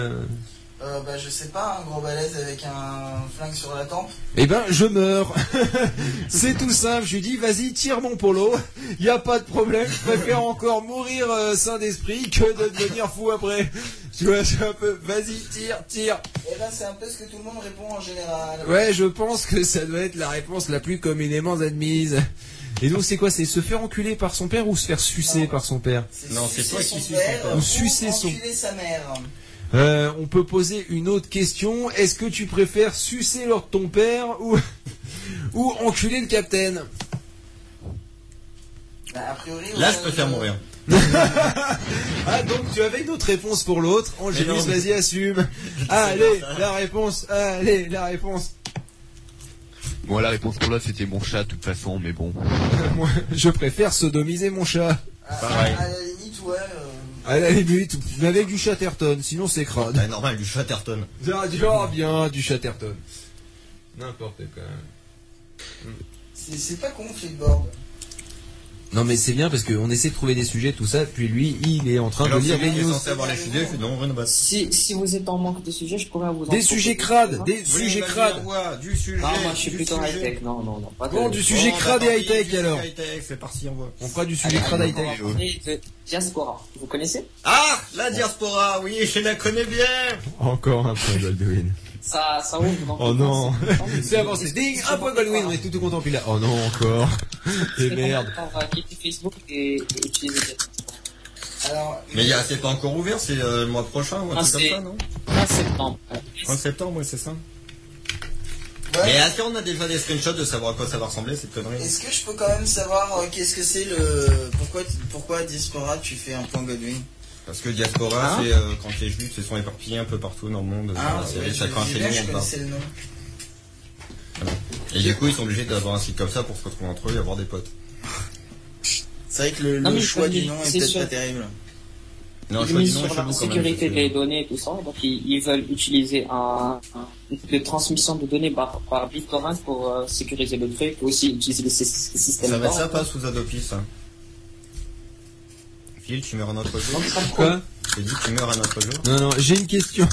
Je sais pas, un gros balèze avec un flingue sur la tempe. Eh ben, je meurs. C'est tout simple. Je lui dis, vas-y, tire mon polo. Y a pas de problème. Je préfère encore mourir sain d'esprit que de devenir fou après. Tu vois, c'est un peu, vas-y, tire. Et ben, c'est un peu ce que tout le monde répond en général. Ouais, je pense que ça doit être la réponse la plus communément admise. Et donc, c'est quoi? C'est se faire enculer par son père ou se faire sucer par son père? Non, c'est toi qui suces père son père. ou sucer son... enculer sa mère. On peut poser une autre question. Est-ce que tu préfères sucer l'or de ton père ou enculer le capitaine? A priori, là, je préfère mourir. Ah, donc tu avais une autre réponse pour l'autre. Angélus, vas-y, assume. Allez, la réponse. Bon, la réponse pour l'autre, c'était mon chat, de toute façon, mais bon. Moi, je préfère sodomiser mon chat. Pareil. À la limite, ouais. À la limite, mais avec du Chatterton, sinon c'est crade. Ouais, normal, du Chatterton. Oh, bien, du Chatterton. N'importe quoi. C'est pas con, Flipboard. Non mais c'est bien parce qu'on essaie de trouver des sujets, tout ça, puis lui, il est en train de lire les news. Avoir les sujets, non, Si vous êtes en manque de sujets, je pourrais vous en Des sujets crades, des sujets crades. Du sujet. Ah, moi je suis plutôt high-tech, non. Pas Bon, du sujet crade et high-tech alors. C'est parti, on voit. On fera du sujet crade high-tech. Et Diaspora, vous connaissez? Ah, la diaspora, oui, je la connais bien. Encore un point Goldwyn. Ça ouvre dans Oh non. C'est avancé. Ding, un point Goldwyn, on est tout content, puis là. Oh non, encore. Et merde. On va quitter Facebook et utiliser Diaspora. Alors, Mais c'est pas encore ouvert, c'est le mois prochain ou un truc comme ça, non? 30 septembre. 30 septembre, ouais, c'est ça. ouais. Mais est-ce qu'on a déjà des screenshots de savoir à quoi ça va ressembler cette connerie? Est-ce que je peux quand même savoir qu'est-ce que c'est pourquoi Diaspora tu fais un point Godwin? Parce que diaspora, c'est quand les juifs se sont éparpillés un peu partout dans le monde. Chacun chez nous, je connaissais le nom. Voilà. Et du coup, ils sont obligés d'avoir un site comme ça pour se retrouver entre eux et avoir des potes. C'est vrai que le choix du nom est peut-être pas terrible. Non, Ils misent sur la sécurité des données et tout ça, donc ils veulent utiliser une transmission de données par BitTorrent pour sécuriser le truc, et aussi utiliser les systèmes. Ça va être sympa sous Adopi, ça. Phil, tu meurs un autre jour. Quoi? J'ai dit tu meurs un autre jour. Non, j'ai une question.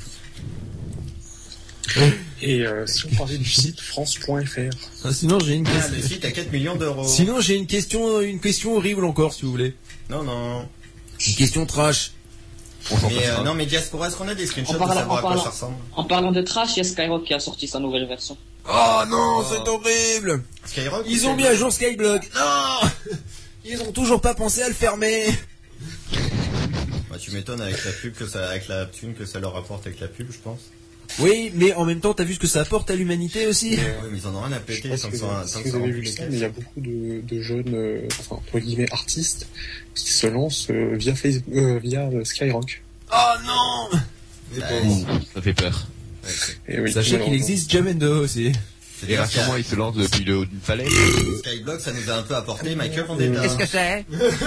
Et si on parlait du site France.fr. Ah, sinon j'ai une question. Le site à 4 millions d'euros. Sinon j'ai une question horrible encore si vous voulez. Non. Une question trash. Mais non, mais Diaspora, est-ce qu'on a des screenshots de savoir à quoi ça ressemble? En parlant de trash, il y a Skyrock qui a sorti sa nouvelle version. Oh non, c'est horrible. Skyrock, ils ont mis à jour Skyblog. Non. Ils ont toujours pas pensé à le fermer. Bah, tu m'étonnes avec la pub avec la thune que ça leur apporte avec la pub, je pense. Oui, mais en même temps, t'as vu ce que ça apporte à l'humanité aussi. Oui, mais ils en ont rien à péter. Je pense que vous avez vu ça, mais il y a beaucoup de jeunes, entre guillemets, artistes qui se lancent via Facebook, via Skyrock. Oh non. Ça fait peur. Et oui, sachez qu'il existe Jamendo aussi. Et rassure-moi, il se lance depuis le haut d'une falaise. Skyblog, ça nous a un peu apporté Michael Vendetta. Qu'est-ce que c'est?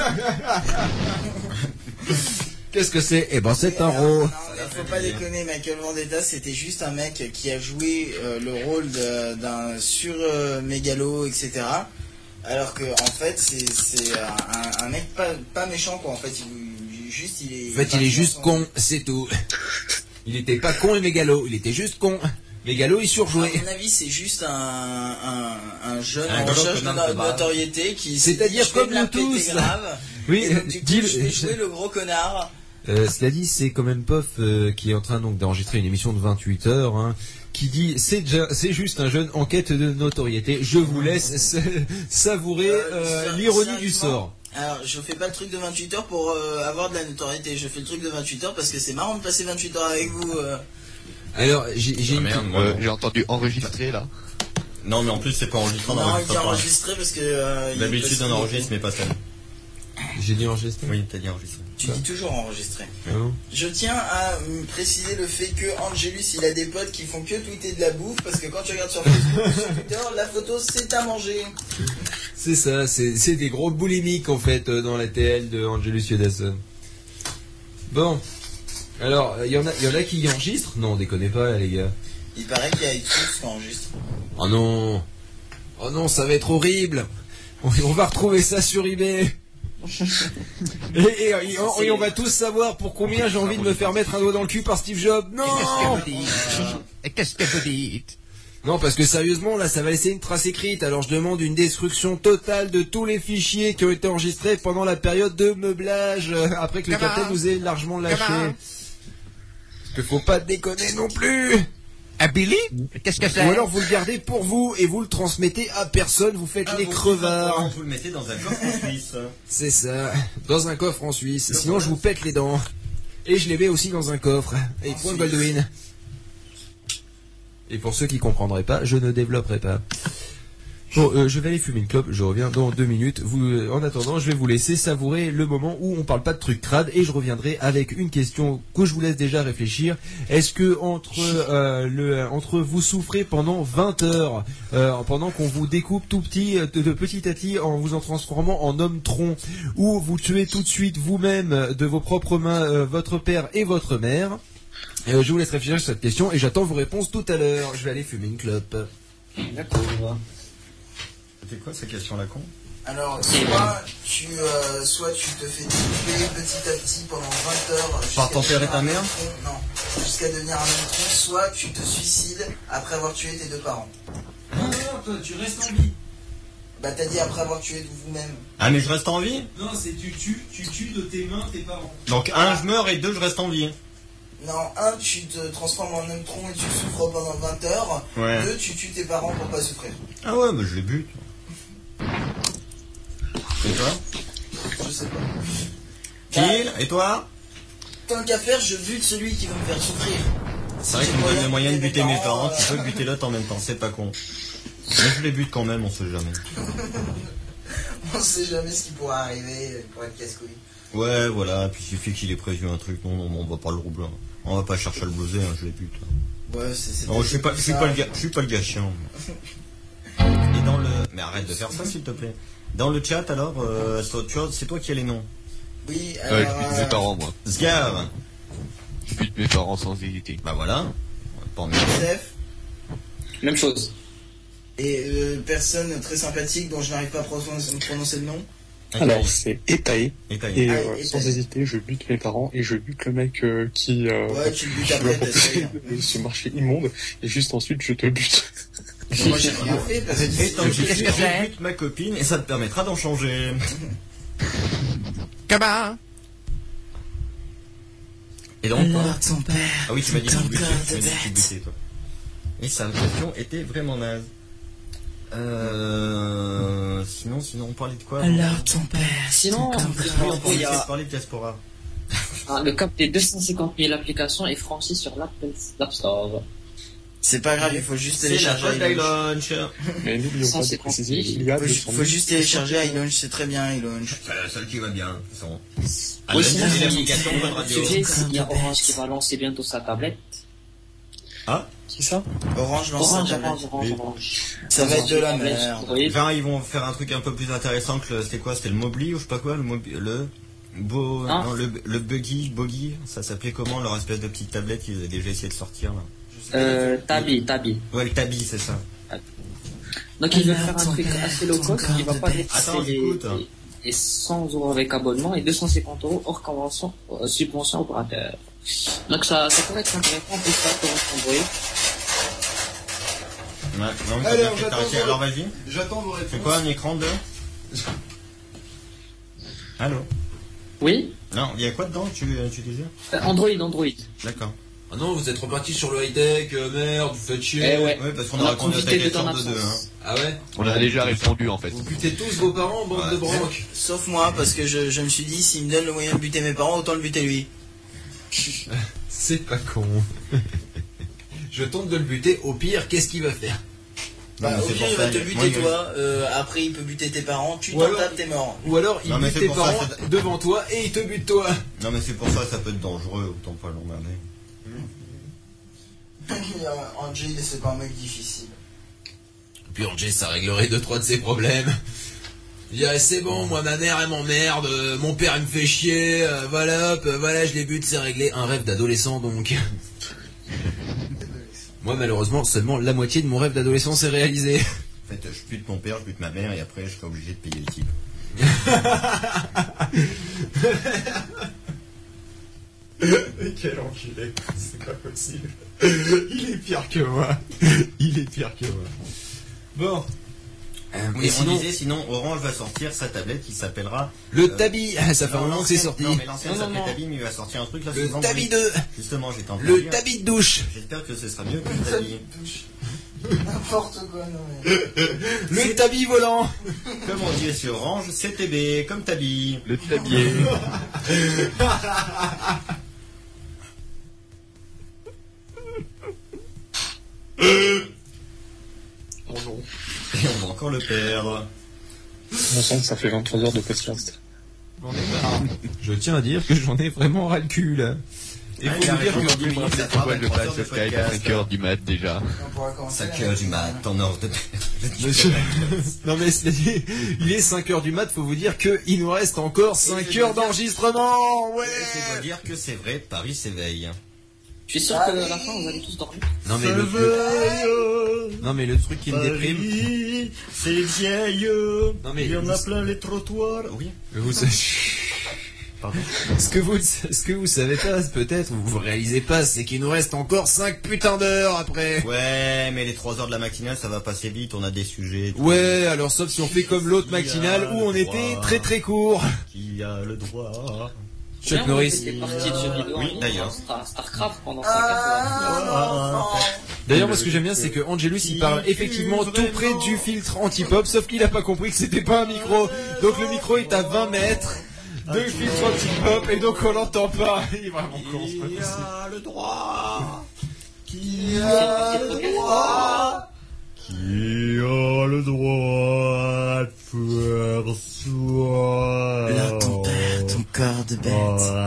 Qu'est-ce que c'est? Eh ben c'est un ro. Non, mais faut pas déconner, Michael Vendetta, c'était juste un mec qui a joué le rôle d'un sur-mégalo, etc. Alors que, en fait, c'est un mec pas méchant, quoi. En fait, il est juste con, c'est tout. Il était pas con et mégalo, il était juste con. Mégalo, il surjouait. À mon avis, c'est juste un jeune en recherche de notoriété qui... C'est-à-dire comme nous tous. Grave. Oui, et donc, du coup, je vais jouer le gros connard. Cela dit, c'est quand même Pof qui est en train donc d'enregistrer une émission de 28 heures, hein, qui dit c'est juste un jeune en quête de notoriété. Je vous laisse savourer l'ironie du sort. Alors, je fais pas le truc de 28 heures pour avoir de la notoriété. Je fais le truc de 28 heures parce que c'est marrant de passer 28 heures avec vous. Alors, j'ai entendu enregistrer là. Non, mais en plus, c'est pas enregistré. Non, il dit enregistré parce que... D'habitude, on enregistre, mais pas ça. J'ai dit enregistré? Oui, t'as dit enregistré. Tu dis toujours enregistré. Ah bon. Je tiens à préciser le fait que Angelus, il a des potes qui font que tweeter de la bouffe, parce que quand tu regardes sur Facebook ou sur Twitter, la photo, c'est à manger. C'est ça, c'est des gros boulimiques en fait dans la TL de Angelus Yodasson. Bon, alors, il y en a qui enregistrent? Non, déconnez pas les gars. Il paraît qu'il y a iTunes qui enregistre. Oh non, ça va être horrible. On va retrouver ça sur eBay. Et on va tous savoir pour combien j'ai envie de me faire mettre un doigt dans le cul par Steve Jobs. Non. Qu'est-ce que vous dites? Non, parce que sérieusement, là, ça va laisser une trace écrite. Alors, je demande une destruction totale de tous les fichiers qui ont été enregistrés pendant la période de meublage, après que le capitaine nous ait largement lâché. Parce que faut pas déconner non plus. Ah, Billy? Qu'est-ce que c'est? Ou alors, vous le gardez pour vous et vous le transmettez à personne. Vous faites les crevards. Vous le mettez dans un coffre en Suisse. C'est ça. Dans un coffre en Suisse. Sinon, je vous pète les dents. Et je les mets aussi dans un coffre. Et point Baldwin. Et pour ceux qui comprendraient pas, je ne développerai pas. Bon, je vais aller fumer une clope, je reviens dans 2 minutes. En attendant, je vais vous laisser savourer le moment où on parle pas de trucs crades et je reviendrai avec une question que je vous laisse déjà réfléchir. Est-ce que entre vous souffrez pendant 20 heures, pendant qu'on vous découpe tout petit, de petit à petit, en vous en transformant en homme tronc, ou vous tuez tout de suite vous-même de vos propres mains votre père et votre mère? Je vous laisse réfléchir sur cette question et j'attends vos réponses tout à l'heure. Je vais aller fumer une clope. D'accord. C'était quoi ces questions-là, con? Alors, soit tu te fais tuer petit à petit pendant 20 heures. Par ton père et ta mère? Non, jusqu'à devenir un homme tronc, soit tu te suicides après avoir tué tes 2 parents. Non, toi, tu restes en vie. Bah, t'as dit après avoir tué vous-même. Ah, mais je reste en vie? Non, c'est tu tues de tes mains tes parents. Donc, 1, je meurs et 2, je reste en vie. Non, 1, tu te transformes en homme tronc et tu souffres pendant 20 heures. Ouais. 2, tu tues tes parents pour pas souffrir. Ah ouais, mais je les bute. Et toi? Je sais pas. Kill, et toi? Tant qu'à faire, je bute celui qui va me faire souffrir. C'est vrai qu'il me donne le moyen de buter mes parents, tu peux buter l'autre en même temps, c'est pas con. Mais je les bute quand même, on sait jamais. On sait jamais ce qui pourra arriver pour être casse-couille. Ouais, voilà, puis il suffit qu'il ait prévu un truc, non, on va pas le roubler. On va pas chercher à le blouser, je les bute. Ouais, c'est Non, je suis pas le gars chiant. Et dans le... Mais arrête de faire ça, s'il te plaît. Dans le chat, alors, c'est toi qui as les noms. Oui, Je bute mes parents, moi. Sgar. Je bute mes parents sans hésiter. Bah voilà. Pas mieux. Steph. Même chose. Et personne très sympathique dont je n'arrive pas à prononcer le nom. Alors, c'est Etae. Et Etae. sans hésiter, je bute mes parents et je bute le mec qui ouais, tu le butes après, t'essayes. ce marché immonde. Et juste ensuite, je te bute. Moi, j'ai rien fait parce que je bute ma copine et ça te permettra d'en changer. Comment? Et donc, ton père. Ah oui, tu m'as dit que tu butais, toi. Et sa question était vraiment naze. Sinon, on parlait de quoi? Alors ton père. Sinon, il y a parlé de Diaspora. Le cap des 250 000 applications est franchi sur l'App Store. C'est pas grave, il faut juste télécharger iLaunch. Mais n'oublions pas de préciser qu'il y a il faut juste télécharger iLaunch, c'est très bien iLaunch. C'est la seule qui va bien, de toute façon. Oui, sinon, l'application de radio. Il y a Orange qui va lancer bientôt sa tablette. Ah? Qui ça? Orange lance sa tablette. Orange. Ça va être de la merde. Enfin, ils vont faire un truc un peu plus intéressant que c'était quoi? C'était le Mobly ou je sais pas quoi? Le Buggy, ça s'appelait comment leur espèce de petite tablette qu'ils avaient déjà essayé de sortir là? Tabi. Ouais, le Tabi, c'est ça. Donc ils veulent faire un truc assez low cost qui va pas dépasser les 100 € avec abonnement et 250 € hors convention, subvention opérateur. Donc ça pourrait être intéressant pour ça, pour Android. Ouais, alors vas-y. J'attends vos réponses. C'est quoi un écran de... Allô? Oui? Non, il y a quoi dedans tu disais? Android. D'accord. Ah non, vous êtes reparti sur le high-tech, merde, vous faites chier. Ouais, parce qu'on a raconté à ta question de 2, hein. Ah ouais? On a déjà répondu, en fait. Vous butez tous vos parents, bande de branques. Sauf moi, parce que je me suis dit, s'il me donne le moyen de buter mes parents, autant le buter lui. C'est pas con. Je tente de le buter, au pire, qu'est-ce qu'il va faire? Bah, au pire, il va te buter toi, après il peut buter tes parents, tu t'en tapes, t'es mort. Ou alors, il bute tes parents devant toi et il te bute toi. Non mais c'est pour ça, ça peut être dangereux, autant pas l'emmerder. Angel, c'est pas un mec difficile. Et puis Angel, ça réglerait 2-3 de ses problèmes. Il dirait, c'est bon, moi ma mère elle m'emmerde, mon père il me fait chier, voilà, je les bute, c'est réglé. Un rêve d'adolescent donc. Moi malheureusement, seulement la moitié de mon rêve d'adolescent s'est réalisé. En fait, je bute mon père, je bute ma mère et après je serai obligé de payer le type. Quel enculé, c'est pas possible. Il est pire que moi. Bon. Oui, on disait, sinon Orange va sortir sa tablette qui s'appellera... Le Tabi, ça fait un moment que c'est sorti. Non, mais l'ancienne s'appelait Tabi, mais il va sortir un truc là. Le Tabi 2. Justement, j'étais en train de Le dire. Tabi de douche. J'espère que ce sera mieux que le Tabi. N'importe quoi, non mais... Le Tabi volant. Comme on dit sur Orange, c'est TB, comme Tabi. Le tabier. Oh non. Et on va encore le perdre. On sent que ça fait 23 heures de podcast. Je tiens à dire que j'en ai vraiment ras le cul là. Et Ah, faut il a vous dire raison, que 10 minutes, ça On fera voit le 23 match heures de de Skype à podcast. 5h du mat déjà. On pourra commencer. 5h du mat, en ordre de... Non mais c'est-à-dire, il est 5h du mat, faut vous dire qu'il nous reste encore 5 heures d'enregistrement. Ouais. Je dois dire que c'est vrai, Paris s'éveille. Je suis sûr que à la fin, vous allez tous dormir. Non mais le truc qui me déprime. Paris, c'est vieille. Non, mais il y en a vous- plein les trottoirs. Oui. Vous Pardon. ce que vous savez pas peut-être, ou vous réalisez pas, c'est qu'il nous reste encore 5 putains d'heures après. Ouais, mais les 3 heures de la matinale, ça va passer vite, on a des sujets. Ouais, alors sauf si on fait comme l'autre matinale où on était très très court. Qui a le droit? Chuck Norris. Des parties de jeux vidéo. Oui, en ligne, d'ailleurs. Starcraft pendant 5 heures. D'ailleurs, moi, ce que j'aime bien, c'est que Angelus, il parle effectivement tout près du filtre anti-pop, sauf qu'il a pas compris que c'était pas un micro. Donc le micro est à 20 mètres de filtre anti-pop, et donc on l'entend pas. Il est vraiment con, c'est pas Qui possible. a le droit? Qui C'est a trop le bien. droit? Qui a le droit de faire soi? Là, ton père, ton corps de bête.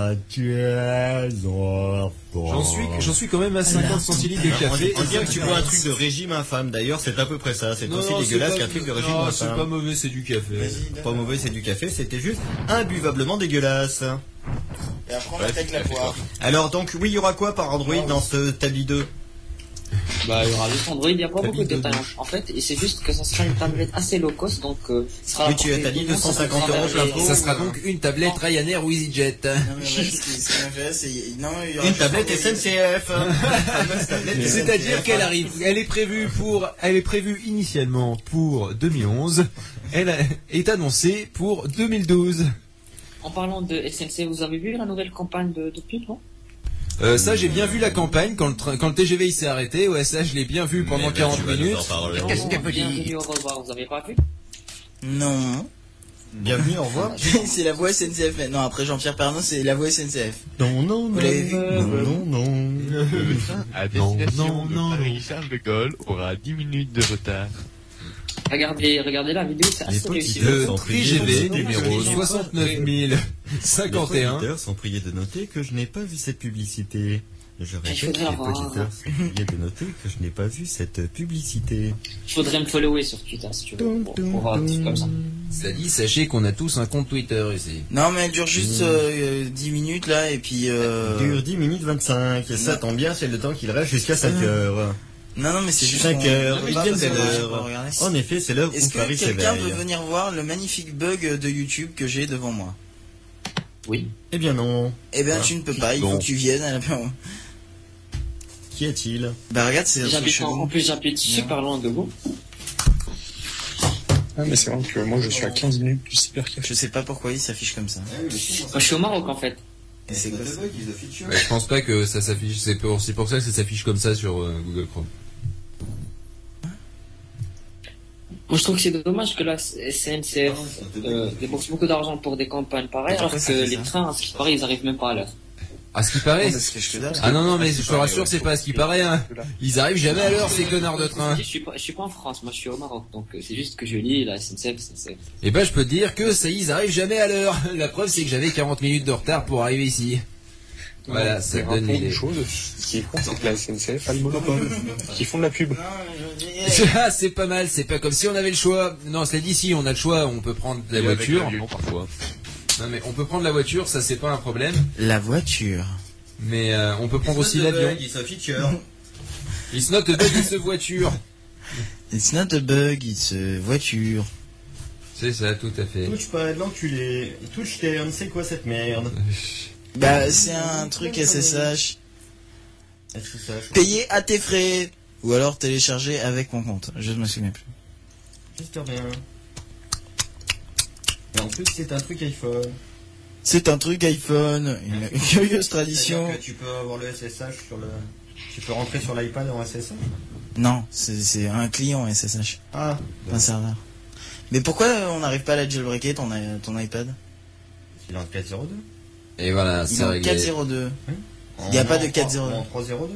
J'en suis quand même à 50 centilitres de café. On dirait que tu bois un truc de régime infâme. D'ailleurs, c'est à peu près ça. C'est aussi dégueulasse qu'un truc de régime Non, c'est pas infâme. mauvais, c'est du café. Vas-y, Pas mauvais, c'est du café. C'était juste imbuvablement dégueulasse. Et après, on attaque la poire. Alors donc, oui, il y aura quoi par Android dans ce Tabi 2? Bah, il y aura juste Android, il n'y a pas Tabi beaucoup de de détails. douche. En fait, et c'est juste que ça sera une tablette assez low cost, donc sera Oui, tu as dit 250 euros, je l'impôt. Ça sera donc une tablette Ryanair ou EasyJet. Non, mais ouais, ce qui m'intéresse, c'est. Non, il y aura Une juste tablette Android. SNCF. Fameuse tablette C'est-à-dire SNCF. qu'elle arrive, elle est prévue initialement pour 2011, elle est annoncée pour 2012. En parlant de SNC, vous avez vu la nouvelle campagne de pub, non? Ça j'ai bien vu la campagne quand le TGV il s'est arrêté, ouais ça je l'ai bien vu pendant 40 minutes. Qu'est-ce qu'elle peut Bienvenue dire? au revoir, vous avez pas vu? Non. Bienvenue, au revoir. C'est la voix SNCF. Non, après Jean-Pierre Pernaut, c'est la voix SNCF. Non, non, Vous l'avez vu? non. À Non, destination non, de Paris-Charles de Gaulle aura 10 minutes de retard. Regardez la vidéo, c'est Les assez réussi. petits Le Sans TGV prier, numéro sans 69051. Les auditeurs sont priés de noter que je n'ai pas vu cette publicité. Je répète, les faudrait avoir- auditeurs sont priés de noter que je n'ai pas vu cette publicité. Il faudrait me follower sur Twitter si tu veux, pour voir un truc comme ça. Ça dit, sachez qu'on a tous un compte Twitter ici. Non, mais elle dure juste 10 minutes là, et puis. Dure 10 minutes 25. Et ça tombe bien, c'est le temps qu'il reste jusqu'à 5 heures. Non, non, mais c'est juste. 5 heures, qu'on- il on vient va de pas l'heure. regarder. En effet, c'est l'heure Est-ce où que Paris quelqu'un s'éveille. veut venir voir le magnifique bug de YouTube que j'ai devant moi? Oui. Eh bien non. Eh ben, tu ne peux pas, il faut Bon. que tu viennes à la. Qu'y a-t-il? Bah, regarde, c'est un truc J'habite en chelou. plus, j'habite super loin de vous. Ah, mais c'est vrai que moi je suis à 15 minutes du cybercafé. Je sais pas pourquoi il s'affiche comme ça. Moi, je suis au Maroc en fait. Et c'est quoi ça? Ouais, je pense pas que ça s'affiche, c'est pour ça que ça s'affiche comme ça sur Google Chrome. Moi, je trouve que c'est dommage que la SNCF débourse beaucoup d'argent pour des campagnes pareilles, alors Pourquoi ça que fait les ça trains, à ce qui paraît, ils arrivent même pas à l'heure. À ce qui paraît. Ça se cache que dalle. Ah non, mais je te rassure, c'est pas à ce qui paraît, hein. Ils arrivent jamais à l'heure, ces connards de train. Je suis pas en France, moi je suis au Maroc, donc c'est juste que je lis la SNCF. Et ben, je peux te dire que ça, ils arrivent jamais à l'heure. La preuve, c'est que j'avais 40 minutes de retard pour arriver ici. Voilà, ça C'est donne une l'idée. chose qui font, c'est que la SNCF a le monopole. Qui font de la pub. Non, mais je dis. Ah, c'est pas mal, c'est pas comme si on avait le choix. Non, cela dit, si on a le choix, on peut prendre la Et avec voiture. l'avion, parfois. Non, mais on peut prendre la voiture, ça c'est pas un problème. La voiture. Mais on peut prendre aussi l'avion. Il se feature. It's not a bug, it's a voiture. It's not a bug, it's a voiture. C'est ça, tout à fait. Touche pas l'enculé. Touche tes... On sait quoi cette merde. Bah, c'est un truc SSH. Payé à tes frais. Ou alors télécharger avec mon compte. Je ne me souviens plus. Juste rien. Et en plus, c'est un truc iPhone. C'est un truc iPhone. Une curieuse tradition. Que tu peux avoir le SSH sur le... Tu peux rentrer sur l'iPad en SSH? Non, c'est un client SSH. Ah. Un serveur. Mais pourquoi on n'arrive pas à la jailbreaker ton iPad? Il est en 4.02. Et voilà, c'est réglé. Il est en 4.02. Il n'y a pas de 4.02. En 3.02.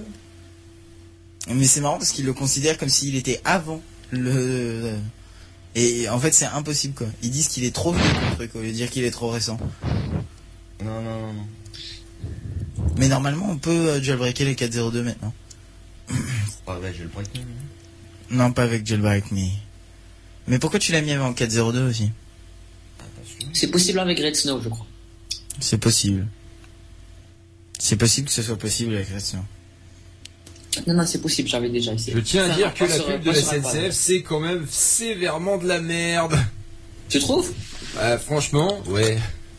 Mais c'est marrant parce qu'il le considère comme s'il était avant le... Et en fait c'est impossible quoi. Ils disent qu'il est trop vieux le truc au lieu de dire qu'il est trop récent. Non. Mais normalement on peut jailbreaker les 4.02 maintenant. Pas avec Jailbreak Me. Non, pas avec Jailbreak Me. Mais pourquoi tu l'as mis avant 4.02 aussi? C'est possible avec Red Snow, je crois. C'est possible. C'est possible que ce soit possible avec Red Snow. Non, c'est possible, j'avais déjà essayé. Je tiens à dire que la pub de la SNCF, c'est quand même sévèrement de la merde. Tu trouves? Franchement, ouais.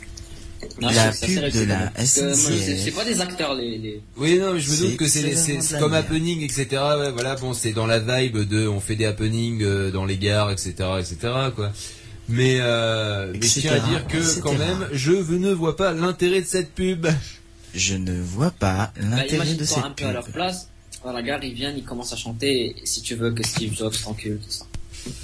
Non, la pub de la SNCF. C'est pas des acteurs, les... Oui, non, mais je me doute que c'est comme happening, etc. Ouais, voilà, bon, c'est dans la vibe de, on fait des happenings dans les gares, etc., quoi. Mais je tiens à dire que, quand même, je ne vois pas l'intérêt de cette pub. Je ne vois pas l'intérêt de cette pub. Un peu à leur place. À la gare, ils viennent, ils commencent à chanter si tu veux que Steve Jobs t'encule, tout ça.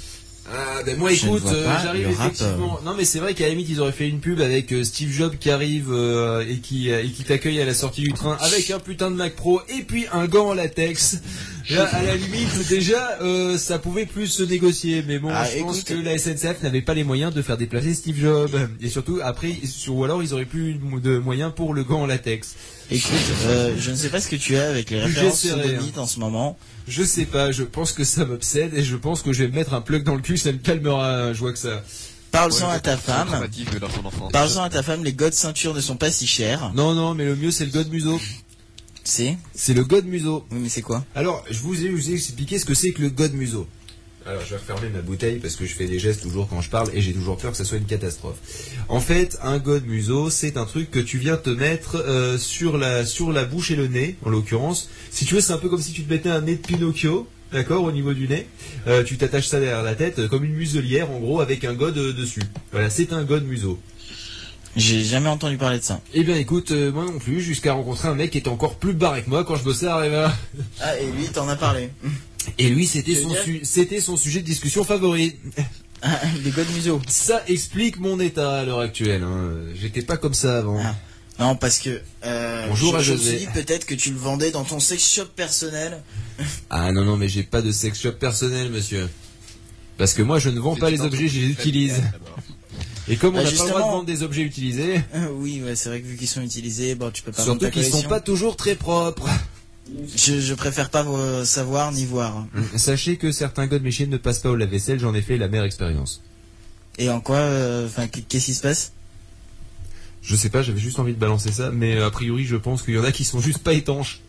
Ah ben moi écoute, j'arrive effectivement. Non mais c'est vrai qu'à la limite ils auraient fait une pub avec Steve Jobs qui arrive et qui t'accueille à la sortie du train avec un putain de Mac Pro et puis un gant en latex. Là à la limite déjà ça pouvait plus se négocier, mais bon je pense que la SNCF n'avait pas les moyens de faire déplacer Steve Jobs et surtout après ou alors ils auraient plus de moyens pour le gant en latex. Écoute, je ne sais pas ce que tu as avec les références sodomites en ce moment. Je sais pas, je pense que ça m'obsède et je pense que je vais me mettre un plug dans le cul, ça me calmera, je vois que ça... Parle-en à ta femme. Parle-en à ta femme, les God ceinture ne sont pas si chers. Non, mais le mieux c'est le God museau. C'est le God museau. Oui, mais c'est quoi? Alors, je vous ai expliqué ce que c'est que le God museau. Alors, je vais refermer ma bouteille parce que je fais des gestes toujours quand je parle et j'ai toujours peur que ça soit une catastrophe. En fait, un God museau, c'est un truc que tu viens te mettre sur la bouche et le nez, en l'occurrence. Si tu veux, c'est un peu comme si tu te mettais un nez de Pinocchio, d'accord, au niveau du nez. Tu t'attaches ça derrière la tête, comme une muselière, en gros, avec un God dessus. Voilà, c'est un God museau. J'ai jamais entendu parler de ça. Eh bien, écoute, moi non plus, jusqu'à rencontrer un mec qui était encore plus barré que moi quand je bossais à Areva. Ah, et lui, t'en as parlé. Et lui, c'était son sujet de discussion favori. Ah, les God museaux. Ça explique mon état à l'heure actuelle. Hein. J'étais pas comme ça avant. Ah. Non, parce que bonjour à José. Je me suis dit peut-être que tu le vendais dans ton sex shop personnel. Ah non, mais j'ai pas de sex shop personnel, monsieur. Parce que moi, je ne vends pas les objets, je les utilise. Et comme on n'a pas le droit de vendre des objets utilisés... oui, ouais, c'est vrai que vu qu'ils sont utilisés, bon, tu peux pas surtout qu'ils sont pas toujours très propres. Je préfère pas savoir ni voir. Sachez que certains God Machine ne passent pas au lave-vaisselle, j'en ai fait la mère expérience. Et en quoi, qu'est-ce qui se passe? Je sais pas, j'avais juste envie de balancer ça, mais a priori je pense qu'il y en a qui sont juste pas étanches.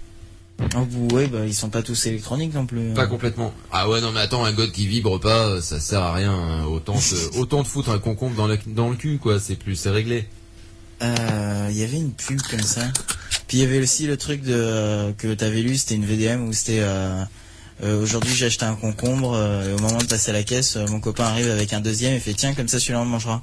Oh, ouais, bah ils sont pas tous électroniques non plus. Pas complètement. Ah ouais, non mais attends, un God qui vibre pas, ça sert à rien. Hein. Autant de foutre un concombre dans le cul, quoi, c'est réglé. Il y avait une pub comme ça. Puis il y avait aussi le truc que t'avais lu, c'était une VDM où c'était aujourd'hui j'ai acheté un concombre et au moment de passer à la caisse, mon copain arrive avec un deuxième et fait tiens comme ça celui-là on le mangera.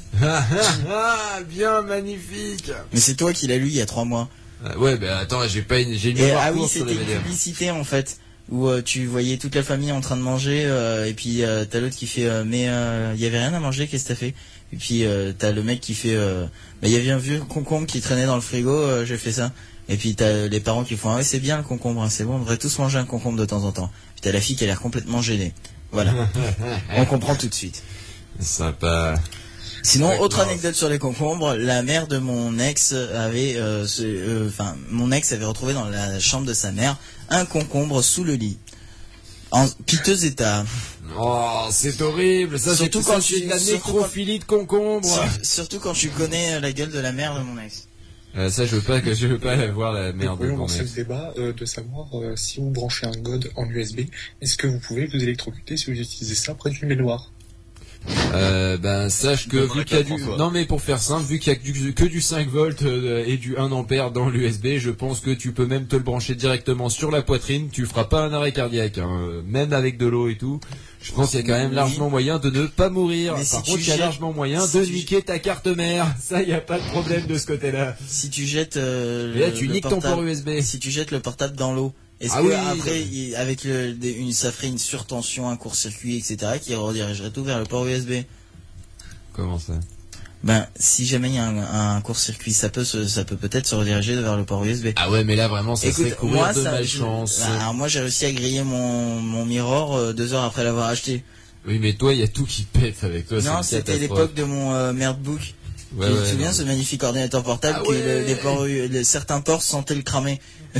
Bien magnifique. Mais c'est toi qui l'as lu il y a 3 mois. Ouais, bah attends, j'ai une ah oui, c'était une publicité en fait où tu voyais toute la famille en train de manger et puis t'as l'autre qui fait mais il y avait rien à manger, qu'est-ce que t'as fait? Et puis t'as le mec qui fait il y avait un vieux concombre qui traînait dans le frigo, j'ai fait ça. Et puis t'as les parents qui font ah ouais c'est bien le concombre, hein, c'est bon, on devrait tous manger un concombre de temps en temps. Puis t'as la fille qui a l'air complètement gênée. Voilà. On comprend tout de suite. Sympa. Sinon, autre anecdote sur les concombres, la mère de mon ex avait, mon ex avait retrouvé dans la chambre de sa mère un concombre sous le lit, en piteux état. Oh, c'est horrible, ça. Surtout quand tu de la nécrophilie de concombre. Surtout quand tu connais la gueule de la mère de mon ex. Ça, je veux pas voir la mère de mon ex. C'est le débat de savoir si vous branchez un God en USB, est-ce que vous pouvez vous électrocuter si vous utilisez ça près d'une baignoire? Sache que vu qu'il y a du... Non mais pour faire simple, vu qu'il y a que du 5 volts et du 1 ampère dans l'USB, je pense que tu peux même te le brancher directement sur la poitrine, tu feras pas un arrêt cardiaque, hein. Même avec de l'eau et tout. Je pense qu'il y a quand même largement moyen de ne pas mourir. Par contre, il y a largement moyen de niquer ta carte mère. Ça, il n'y a pas de problème de ce côté-là. Si tu jettes et là, tu niques ton port USB. Si tu jettes le portable dans l'eau, est-ce que après, avec ça ferait une surtension, un court-circuit, etc., qui redirigerait tout vers le port USB? Comment ça? Si jamais il y a un court-circuit, ça peut peut-être se rediriger vers le port USB. Ah ouais, mais là vraiment, ça serait courir de malchance. Alors moi, j'ai réussi à griller mon Mirror 2 heures après l'avoir acheté. Oui, mais toi, il y a tout qui pète avec toi. Non, c'était l'époque de mon Merdbook. Tu te souviens ce magnifique ordinateur portable certains ports sentaient le cramer.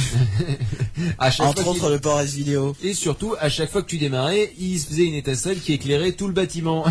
Entre autres le port S-Vidéo. Et surtout, à chaque fois que tu démarrais, il se faisait une étincelle qui éclairait tout le bâtiment.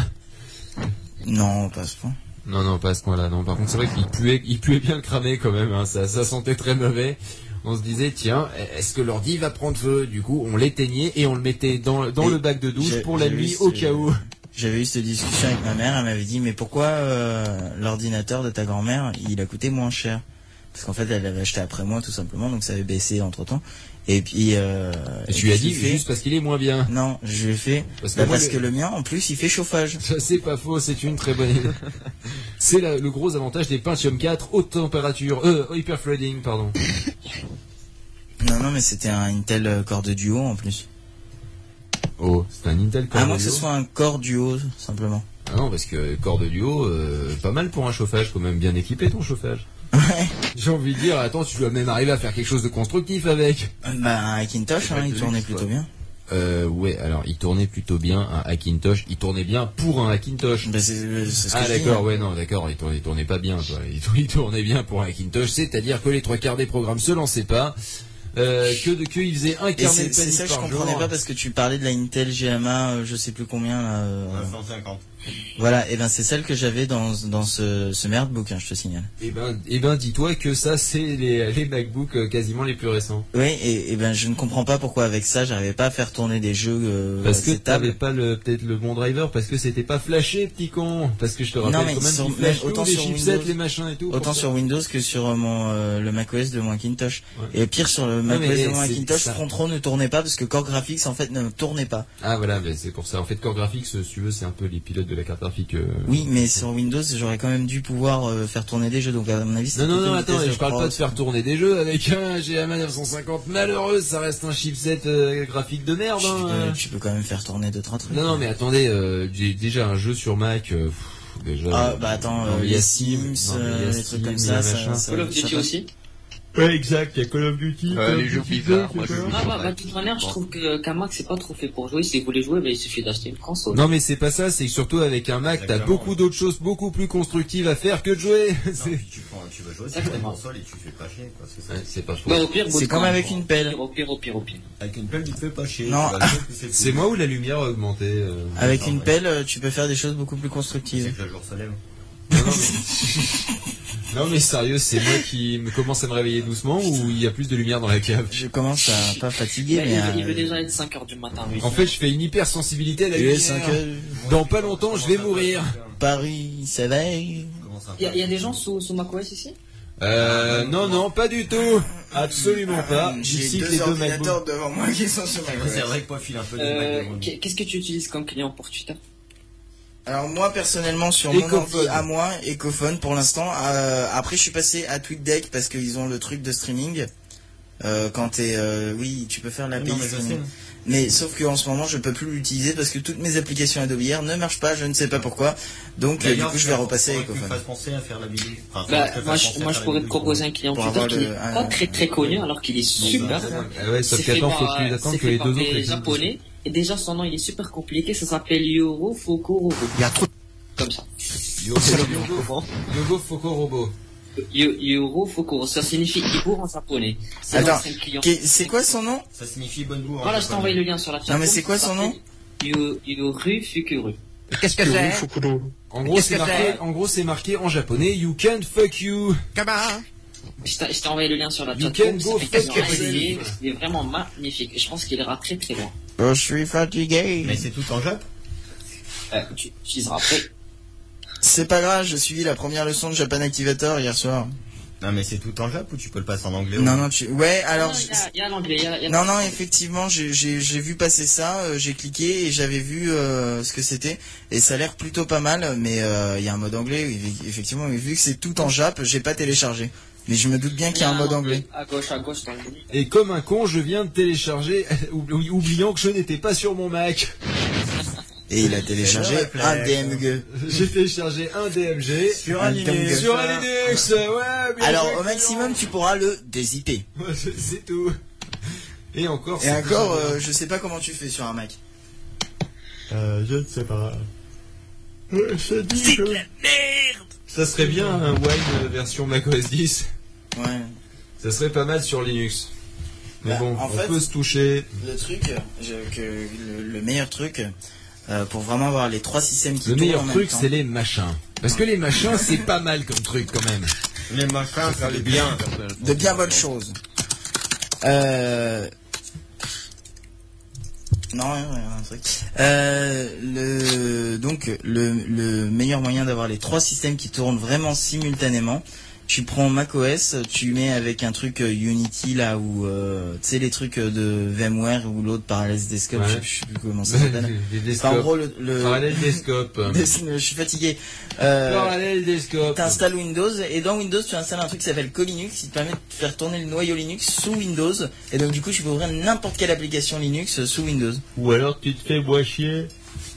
Non, pas à ce point. Non, pas à ce point-là. Non, par contre, c'est vrai qu'il puait bien le cramer quand même. Hein. Ça sentait très mauvais. On se disait, tiens, est-ce que l'ordi va prendre feu? Du coup, on l'éteignait et on le mettait dans le bac de douche pour la nuit au cas où. J'avais eu cette discussion avec ma mère. Elle m'avait dit, mais pourquoi l'ordinateur de ta grand-mère, il a coûté moins cher? Parce qu'en fait, elle l'avait acheté après moi, tout simplement, donc ça avait baissé entre-temps. Et puis... et tu lui as dit juste parce qu'il est moins bien? Non, je lui ai fait... Parce que le mien, en plus, il fait chauffage. Ça, c'est pas faux, c'est une très bonne idée. C'est le gros avantage des Pentium 4 haute température... hyperthreading, pardon. Non, mais c'était un Intel Core de Duo, en plus. Oh, c'est un Intel Core de Duo? À moins que ce soit un Core Duo, simplement. Ah non, parce que Core de Duo, pas mal pour un chauffage, quand même bien équipé ton chauffage. Ouais. J'ai envie de dire, attends, tu dois même arriver à faire quelque chose de constructif avec. Un Hackintosh, il tournait plutôt bien. Ouais, alors il tournait plutôt bien un Hackintosh, il tournait bien pour un Hackintosh. C'est ce que ah je d'accord, dis, ouais non, d'accord, il tournait pas bien, quoi. Il tournait bien pour un Hackintosh, c'est-à-dire que les 3/4 des programmes se lançaient pas. Qu'il faisait un kernel c'est ça que je comprenais pas parce que tu parlais de la Intel GMA je sais plus combien là 150. Voilà, et c'est celle que j'avais dans ce Merdbook, je te signale. Et ben dis-toi que ça c'est les MacBooks quasiment les plus récents. Oui, et je ne comprends pas pourquoi avec ça j'arrivais pas à faire tourner des jeux parce que t'avais pas peut-être le bon driver, parce que c'était pas flashé, petit con, parce que je te rappelle quand même qu'il flash autant les chipsets, les machins et tout. Autant sur Windows que sur le macOS de mon Macintosh. Et pire sur le macOS de mon Macintosh, Frontron ne tournait pas parce que Core Graphics en fait ne tournait pas. Ah voilà, mais c'est pour ça. En fait Core Graphics, si tu veux, c'est un peu les pilotes de la carte graphique. Oui, mais sur Windows, j'aurais quand même dû pouvoir faire tourner des jeux. Donc à mon avis, non, attends, je parle pas de faire tourner des jeux avec un GMA 950 malheureux, ça reste un chipset graphique de merde. Tu peux quand même faire tourner 2-3 trucs. Non, mais attendez, j'ai déjà un jeu sur Mac. Déjà. Attends, il y a Sims, des trucs comme ça. Call of Duty aussi. Ouais, exact, il y a Call of Duty. Les jeux bizarres, moi je joue. De toute manière, je trouve qu'un Mac c'est pas trop fait pour jouer. Si vous voulez jouer, il suffit d'acheter une console. Non, mais c'est pas ça, c'est que surtout avec un Mac, t'as beaucoup d'autres choses beaucoup plus constructives à faire que de jouer. Non, tu vas jouer sur une console et tu fais pas chier, quoi. C'est ça. C'est pas faux. Au pire, c'est comme avec une pelle. Au pire. Avec une pelle, tu te fais pas chier. Non, c'est moi où la lumière a augmenté. Avec une pelle, tu peux faire des choses beaucoup plus constructives. C'est que le jour se lève. Non mais sérieux, c'est moi qui commence à me réveiller doucement ou il y a plus de lumière dans la cave? Je commence à pas fatiguer, mais il veut déjà être 5h du matin. En fait, je fais une hypersensibilité à la lumière. Dans pas longtemps, je vais mourir. Paris s'éveille. Il y a des gens sous macOS ici? Non, pas du tout. Absolument pas. J'ai deux ordinateurs devant moi qui sont sur macOS. C'est vrai que moi, file un peu des Mac. Qu'est-ce que tu utilises comme client pour Twitter? Alors moi personnellement sur mon ordi à moi, Ecophone pour l'instant. Après je suis passé à TweetDeck parce qu'ils ont le truc de streaming. Quand t'es, oui, tu peux faire l'API streaming. Mais sauf qu'en ce moment je peux plus l'utiliser parce que toutes mes applications Adobe Air ne marchent pas, je ne sais pas pourquoi. Donc du coup je vais repasser à Ecophone. Penser à faire la vidéo. Moi je pourrais te proposer un client Twitter qui est pas très connu alors qu'il est super. Ouais, sauf qu'attends, faut plus attendre que les deux autres les japonais. Et déjà son nom il est super compliqué, ça s'appelle Yoro Fokorobo. Il y a trop comme ça. Yogo Fokorobo. Yoro Fokoro, ça signifie Ibour en japonais. Attends, c'est quoi son nom? Ça signifie bonne bourre. Voilà, je t'ai envoyé le lien sur la chat. Non mais c'est quoi son nom? Yoru Fukuru. Qu'est-ce que c'est? En gros, c'est marqué en japonais You can fuck you. Je t'ai envoyé le lien sur la chat. You can go fuck il est vraiment magnifique. Je pense qu'il ira très très loin. Je suis fatigué. Mais c'est tout en Jap? Tu utiliseras après. C'est pas grave, j'ai suivi la première leçon de Japan Activator hier soir. Non, mais c'est tout en Jap ou tu peux le passer en anglais? Non, ouais, alors. Il y a l'anglais. Non, effectivement, j'ai vu passer ça, j'ai cliqué et j'avais vu ce que c'était et ça a l'air plutôt pas mal, mais il y a un mode anglais, effectivement, mais vu que c'est tout en Jap, j'ai pas téléchargé. Mais je me doute bien qu'il y a un mode anglais. À gauche dans le menu. Et comme un con, je viens de télécharger, oubliant que je n'étais pas sur mon Mac. Et il a téléchargé un DMG. J'ai téléchargé un DMG sur un Linux. Sur un Linux, ouais. Bien alors au maximum, tu pourras le dézipper. C'est tout. Et encore. Je sais pas comment tu fais sur un Mac. Je ne sais pas. C'est de la merde. Ça serait bien un Wine version macOS 10. Ouais. Ça serait pas mal sur Linux. Mais bon, en fait, peut se toucher. Le truc, le meilleur truc. Pour vraiment avoir les 3 systèmes qui tournent en même temps. Le meilleur truc, c'est les machins. Parce que les machins, c'est pas mal comme truc quand même. Les machins, ça allait bien. De bien bonnes choses. Non, un truc. Donc, le meilleur moyen d'avoir les 3 systèmes qui tournent vraiment simultanément, tu prends macOS, tu mets avec un truc Unity là où tu sais les trucs de VMware ou l'autre Parallels Desktop, ouais. je sais plus comment ça s'appelle. En gros le Parallels Desktop. Je suis fatigué. Parallels Desktop. T'installes Windows et dans Windows tu installes un truc qui s'appelle Colinux qui te permet de faire tourner le noyau Linux sous Windows et donc du coup tu peux ouvrir n'importe quelle application Linux sous Windows. Ou alors tu te fais bois chier.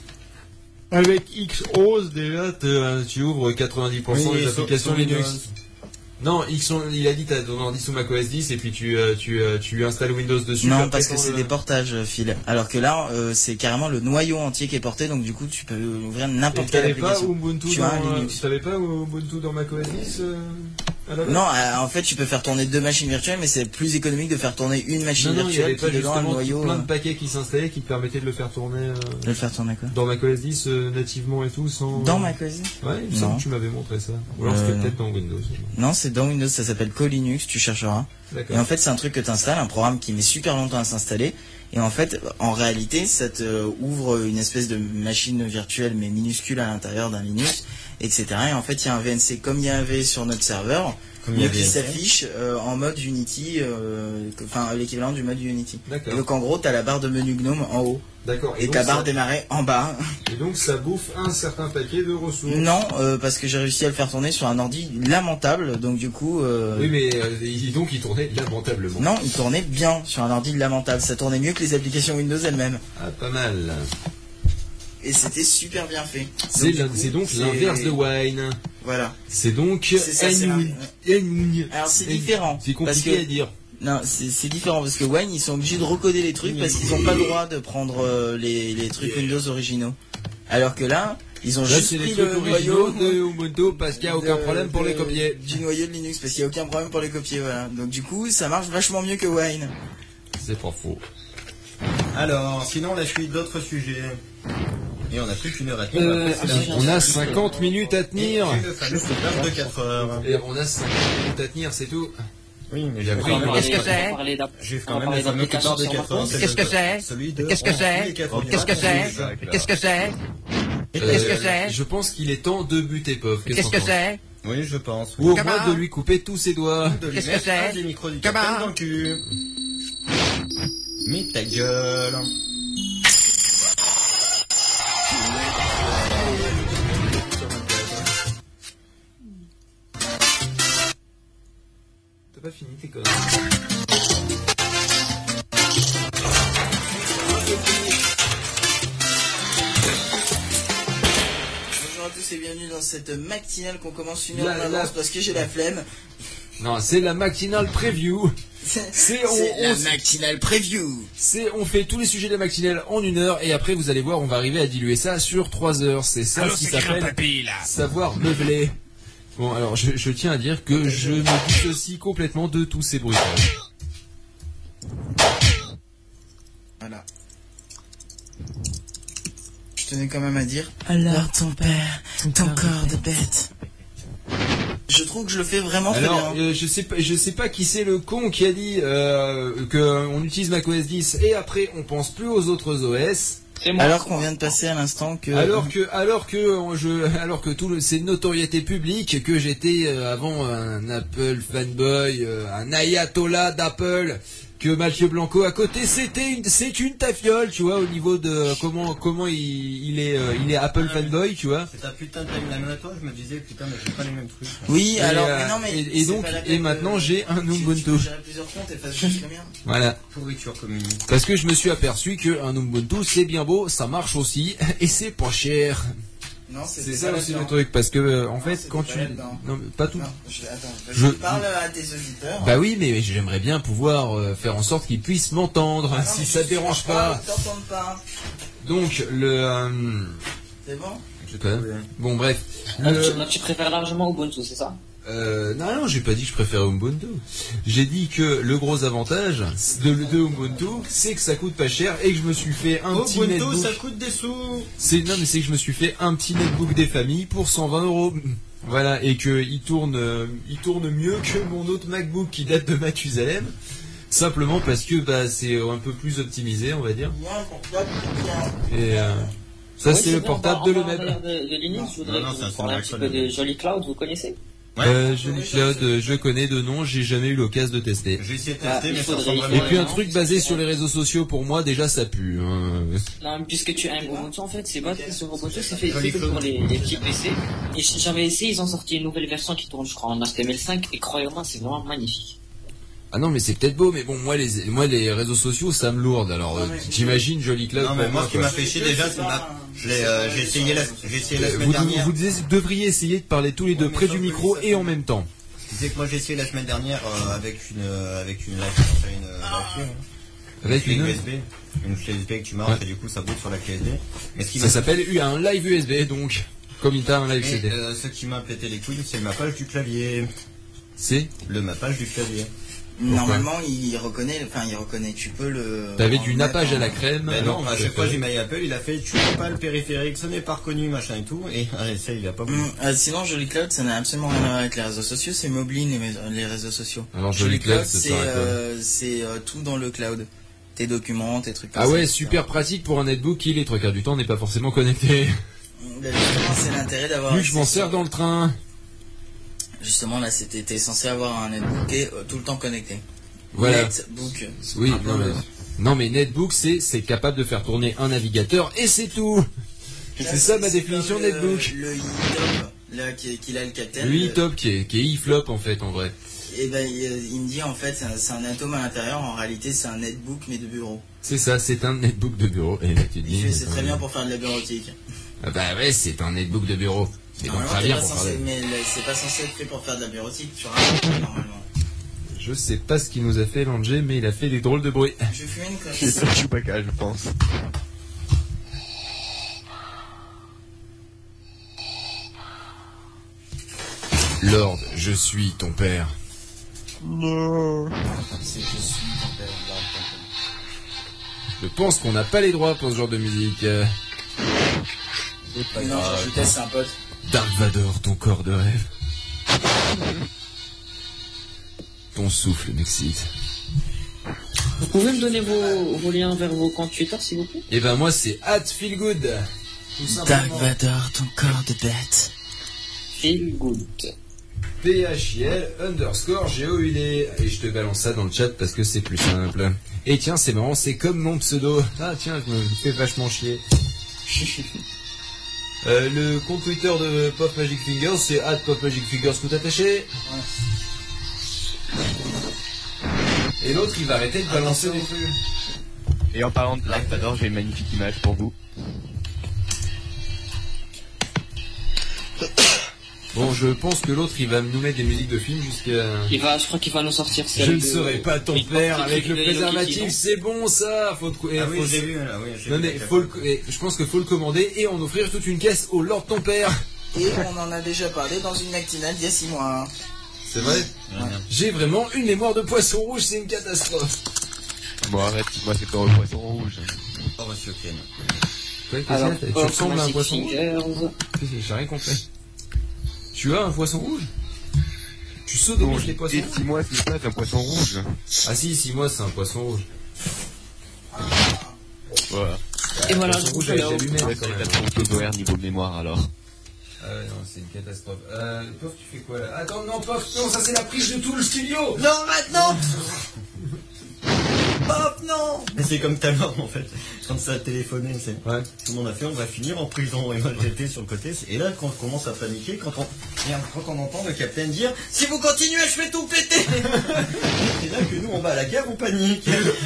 Avec Xose déjà tu ouvres 90% des applications Linux. Non, il a dit t'as ton ordi sous macOS 10 et puis tu installes Windows dessus. Non, parce que c'est des portages, Phil. Alors que là, c'est carrément le noyau entier qui est porté, donc du coup, tu peux ouvrir n'importe quelle application. T'avais pas Ubuntu dans macOS 10 Non, en fait, tu peux faire tourner 2 machines virtuelles, mais c'est plus économique de faire tourner une machine virtuelle qui est dans un noyau. Plein de paquets qui s'installaient qui te permettaient de le faire tourner. De le faire tourner quoi? Dans macOS 10 nativement et tout sans. Dans macOS 10? Ouais, il me semble que tu m'avais montré ça. Ou alors c'était peut-être dans Windows. Non, c'est dans Windows, ça s'appelle Colinux, tu chercheras. D'accord. Et en fait, c'est un truc que tu installes, un programme qui met super longtemps à s'installer. Et en fait, en réalité, ça te ouvre une espèce de machine virtuelle, mais minuscule à l'intérieur d'un Linux, etc. Et en fait, il y a un VNC comme il y avait sur notre serveur, mais qui s'affiche en mode Unity, enfin l'équivalent du mode Unity. D'accord. Et donc en gros, tu as la barre de menu GNOME en haut. D'accord. Et ta barre démarrer en bas. Et donc ça bouffe un certain paquet de ressources. Non, parce que j'ai réussi à le faire tourner sur un ordi lamentable, donc du coup... Oui, mais donc il tournait lamentablement. Non, il tournait bien sur un ordi lamentable. Ça tournait mieux que les applications Windows elles-mêmes. Ah, pas mal. Et c'était super bien fait. C'est donc l'inverse de Wine. Voilà. C'est donc... Alors c'est différent. C'est compliqué à dire. Non, c'est différent parce que Wine ils sont obligés de recoder les trucs parce qu'ils n'ont pas le droit de prendre les trucs Windows originaux. Alors que là, ils ont juste pris le noyau de Ubuntu parce qu'il n'y a aucun problème pour les copier. Du noyau de Linux parce qu'il n'y a aucun problème pour les copier, voilà. Donc du coup, ça marche vachement mieux que Wine. C'est pas faux. Alors, sinon la suite d'autres sujets. Et on a plus qu'une heure à tenir. On a 50 minutes à tenir. De 4 heures. Et on a 50 minutes à tenir, c'est tout. Oui, mais j'ai qu'est-ce que c'est? J'ai quand même les fameux qui partent de 4 heures. Qu'est-ce que c'est? Qu'est-ce que c'est? Qu'est-ce que c'est? Qu'est-ce que c'est? Qu'est-ce que c'est? Je pense qu'il est temps de buter Pov. Qu'est-ce que c'est? Oui, je pense. Ou au moins de lui couper tous ses doigts. Qu'est-ce que c'est? Des micros du capitaine dans le cul. Mais ta gueule. T'as pas fini tes conneries. Bonjour à tous et bienvenue dans cette matinale qu'on commence une heure en avance parce que j'ai la flemme. Non, c'est la matinale preview. C'est la matinale preview. On fait tous les sujets de la matinale en 1 heure et après vous allez voir, on va arriver à diluer ça sur 3 heures. C'est ça qui s'appelle savoir meubler. Bon, alors je tiens à dire que je me dissocie complètement de tous ces bruitages. Voilà. Je tenais quand même à dire. Alors ton père, ton corps de bête. Je trouve que je le fais vraiment très bien. Je sais pas qui c'est le con qui a dit qu'on utilise macOS 10 et après on pense plus aux autres OS. Alors qu'on vient de passer à l'instant que... Alors que c'est une notoriété publique que j'étais avant un Apple fanboy, un ayatollah d'Apple, que Mathieu Blanco à côté c'est une tafiole, tu vois, au niveau de comment il est Apple fanboy, tu vois. C'est ta putain de timeline à toi, je me disais putain mais j'ai pas les mêmes trucs. Oui, et maintenant j'ai un Ubuntu. Tu gérer plusieurs comptes et faire juste le mien. Voilà. Pourriture communique. Parce que je me suis aperçu que un Ubuntu c'est bien beau, ça marche aussi et c'est pas cher. Non, c'est ça aussi le truc, parce que en fait quand tu non mais pas tout. Je parle à tes auditeurs. Bah oui, mais j'aimerais bien pouvoir faire en sorte qu'ils puissent m'entendre si ça te dérange pas. Pas. Donc C'est bon. Je connais. Bon bref. Tu préfères largement Ubuntu, c'est ça? Non, j'ai pas dit que je préférais Ubuntu. J'ai dit que le gros avantage de Ubuntu, c'est que ça coûte pas cher et que je me suis fait un petit netbook. Ubuntu, ça coûte des sous. C'est que je me suis fait un petit netbook des familles pour 120 €. Voilà, et que il tourne mieux que mon autre MacBook qui date de Mathusalem. Simplement parce que c'est un peu plus optimisé, on va dire. Et ça, c'est le portable de l'EMEB. De Linux, je voudrais vous parler un petit peu de Jolly Cloud, vous connaissez? Jolly Cloud, je connais de nom, j'ai jamais eu l'occasion de tester. J'ai essayé de tester, mais ça ressemble vraiment. Et puis un truc basé sur les réseaux sociaux, pour moi, déjà, ça pue. Non, puisque tu aimes Ubuntu, en fait, c'est basé sur Ubuntu, c'est fait pour les petits PC. Et j'avais essayé, ils ont sorti une nouvelle version qui tourne, je crois, en HTML5, et croyez-moi, c'est vraiment magnifique. Ah non, mais c'est peut-être beau, mais bon, moi les réseaux sociaux ça me lourde, alors j'imagine Jolly Cloud. Non, mais moi ce qui m'a fait chier déjà, c'est j'ai essayé la semaine dernière. Vous devriez essayer de parler tous les deux près du micro et en même temps. Tu sais que moi j'ai essayé la semaine dernière avec une clé USB, une clé USB que tu marques et du coup ça boot sur la clé USB. Mais ça s'appelle un live USB donc, comme il t'a un live CD. Ce qui m'a pété les couilles, c'est le mappage du clavier. C'est le mappage du clavier. Normalement, il reconnaît, tu peux le... T'avais du nappage à la crème. Mais non, à chaque fois j'ai maillé Apple, il a fait, tu n'as pas le périphérique, ce n'est pas reconnu, machin et tout, et ça il a pas voulu. Sinon, Jolly Cloud, ça n'a absolument rien à voir avec les réseaux sociaux, c'est Moblin les réseaux sociaux. Alors Jolly Cloud, c'est tout dans le cloud. Tes documents, tes trucs comme ça. Ah ouais, super pratique pour un netbook qui, les trois quarts du temps, n'est pas forcément connecté. Justement, c'est l'intérêt d'avoir... Vu que je m'en sers dans le train. Justement, là, t'es censé avoir un netbook tout le temps connecté. Voilà. Netbook. Oui, non mais netbook, c'est capable de faire tourner un navigateur et c'est tout. C'est ça ma définition de netbook. Le iTop, là, qu'il a le capitaine. Le iTop qui est iFlop en fait, en vrai. Et ben, il me dit en fait, c'est un atome à l'intérieur. En réalité, c'est un netbook mais de bureau. C'est ça, c'est un netbook de bureau. Et là, tu te dis, c'est très bien pour faire de la bureautique. Ah bah ouais, c'est un netbook de bureau. C'est donc très bien pour faire. Mais c'est pas censé être fait pour faire de la bureautique, tu vois, normalement. Je sais pas ce qu'il nous a fait, Langer, mais il a fait des drôles de bruit. Je vais fumer une clope. C'est ça, Chewbacca, je pense. Lord, je suis ton père. Non. C'est je suis ton père, Lord, ton père. Je pense qu'on n'a pas les droits pour ce genre de musique. Non, j'ajoutais, c'est un pote. Dark Vador, ton corps de rêve. Ton souffle m'excite. Vous pouvez me donner vos liens vers vos comptes Twitter, s'il vous plaît? Eh ben moi c'est @feelgood. Dark Vador, ton corps de bête. Feelgood. PHIL_GOUD. Et je te balance ça dans le chat parce que c'est plus simple. Et tiens, c'est marrant, c'est comme mon pseudo. Ah tiens, je me fais vachement chier. Le compte Twitter de Pop Magic Fingers, c'est @PopMagicFingers tout attaché. Ouais. Et l'autre, il va arrêter de balancer des trucs. Et en parlant de Dark Vador, j'ai une magnifique image pour vous. Bon, je pense que l'autre, il va nous mettre des musiques de films jusqu'à... Je crois qu'il va nous sortir celle Je ne serai pas ton père avec le préservatif, c'est bon ça. Faut te... Ah oui, j'ai vu, là, oui. Non mais je pense qu'il faut le commander et en offrir toute une caisse au Lord ton père. Et on en a déjà parlé dans une actinale d'il y a 6 mois. C'est vrai. Ouais. J'ai vraiment une mémoire de poisson rouge, c'est une catastrophe. Bon arrête, moi c'est pas un poisson rouge. Oh monsieur Ken. Alors, tu ressembles à un poisson rouge. J'ai rien compris. Tu as un poisson rouge? Tu sodomises les poissons rouges? 6 mois c'est pas un poisson rouge. Ah si, 6 mois c'est un poisson rouge. Voilà. Et voilà, le rouge avec l'allumette Ouais, quand c'est même. catastrophe niveau mémoire alors. Ah ouais, non, c'est une catastrophe. Pof, tu fais quoi là? Attends, non, Pof, non, ça c'est la prise de tout le studio! Non, maintenant. Hop, non. Mais c'est comme tout à l'heure en fait, quand ça a téléphoné, Ouais. tout le monde a fait on va finir en prison et moi j'étais sur le côté. Et là quand on commence à paniquer, quand on entend le capitaine dire si vous continuez je vais tout péter. C'est là que nous on va à la guerre, on panique.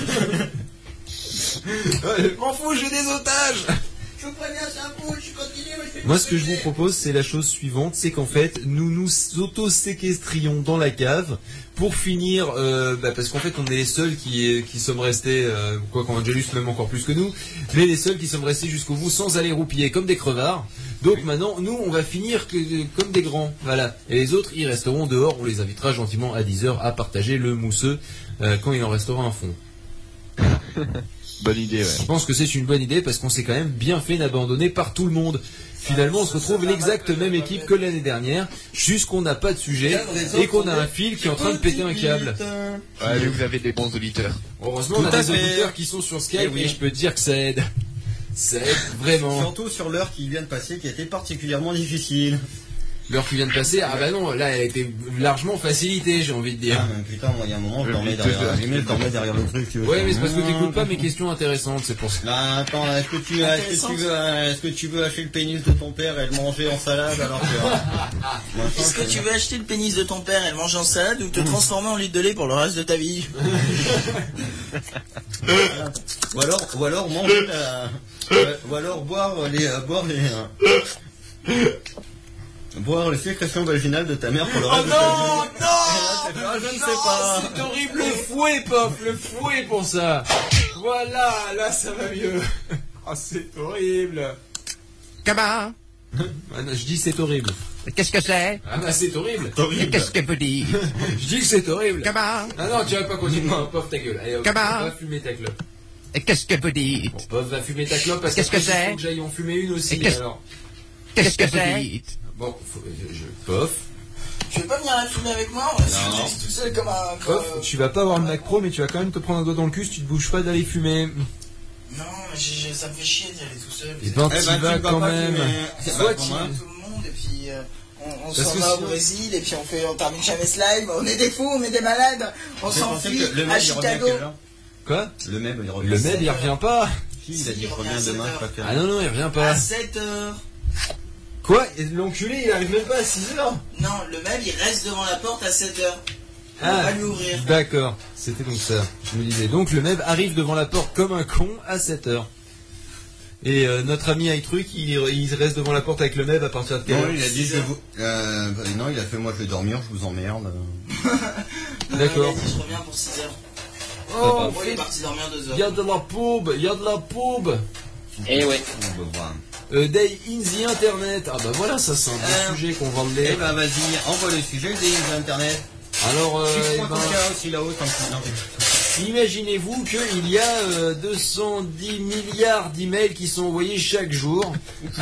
Je m'en fous, j'ai des otages! Je vous préviens, c'est un coup, je continue. Moi, ce que je vous propose, c'est la chose suivante, c'est qu'en fait, nous nous auto-séquestrions dans la cave pour finir, parce qu'en fait, on est les seuls qui sommes restés, quoi qu'Angelus même encore plus que nous, mais les seuls qui sommes restés jusqu'au bout sans aller roupiller comme des crevards. Donc maintenant, nous, on va finir comme des grands, voilà. Et les autres, ils resteront dehors. On les invitera gentiment à 10h à partager le mousseux quand il en restera un fond. Bonne idée, ouais. Je pense que c'est une bonne idée parce qu'on s'est quand même bien fait d'abandonner par tout le monde. Finalement, on se retrouve l'exacte même équipe que l'année dernière, juste qu'on n'a pas de sujet et qu'on a un fil qui est en train de péter un câble. Ouais, mais vous avez des bons auditeurs. Heureusement, on a des auditeurs qui sont sur Skype et je peux te dire que ça aide. Ça aide vraiment. Surtout sur l'heure qui vient de passer qui a été particulièrement difficile. L'heure qui vient de passer, ah bah non, là elle a été largement facilitée, j'ai envie de dire. Ah, mais putain, moi il y a un moment je dormais derrière le truc. Tu veux Ouais, mais c'est parce que t'écoutes pas mes questions intéressantes, c'est pour ça. Là, attends, est-ce que tu veux acheter le pénis de ton père et le manger en salade alors que... Est-ce que tu veux acheter le pénis de ton père et le manger en salade ou te transformer en litre de lait pour le reste de ta vie? ou alors manger ou alors boire les sécrétions vaginales de ta mère pour le reste de ta vie. Non, je ne sais pas. C'est horrible, le fouet, Pop, le fouet pour ça. Voilà, là ça va mieux. Oh, c'est horrible. Comment? Ah non, je dis c'est horrible. Qu'est-ce que c'est? Ah bah c'est horrible. Qu'est-ce que vous dites? Je dis que c'est horrible. Comment? Ah non, tu vas pas continuer. Pop ta gueule. Allez, Comment? va fumer ta clope. Qu'est-ce que vous dites? Bon, Pop va fumer ta clope parce Qu'est-ce que c'est? faut que j'aille en fumer une aussi. Alors. Qu'est-ce que vous dites? Bon, Pof. Tu veux pas venir la fumer avec moi? On va se faire tout seul comme un... Pof, tu vas pas avoir le Mac Pro, mais tu vas quand même te prendre un doigt dans le cul si tu te bouges pas d'aller fumer. Non, ça me fait chier d'y aller tout seul. Et ben tu vas quand même. Soit tu tout le monde et puis on s'en va au Brésil et puis on termine jamais ce live. On est des fous, on est des malades. On s'enfuit à Chicago. Quoi? Le MEB il revient. Le MEB il revient pas. Il a dit je reviens demain, je préfère. Ah non, il revient pas. À 7h. Quoi? Et l'enculé il arrive même pas à 6h? Non, le MEB il reste devant la porte à 7h. On va lui ouvrir. D'accord, c'était donc ça. Je me disais, donc le MEB arrive devant la porte comme un con à 7h. Et notre ami iTruc, il reste devant la porte avec le MEB à partir de quelle heure? Non, il a dit non, il a fait moi je vais dormir, je vous emmerde. D'accord. Il a dit je reviens pour 6h. Oh, il est parti dormir 2h. Il y a de la pub, il y a de la pub. Eh ouais. Day in the Internet. Ah bah voilà, ça c'est un bon sujet qu'on va le lire. Eh ben vas-y, envoie le sujet Day in the Internet. Alors, aussi là-haut, imaginez-vous qu'il y a 210 milliards d'emails qui sont envoyés chaque jour.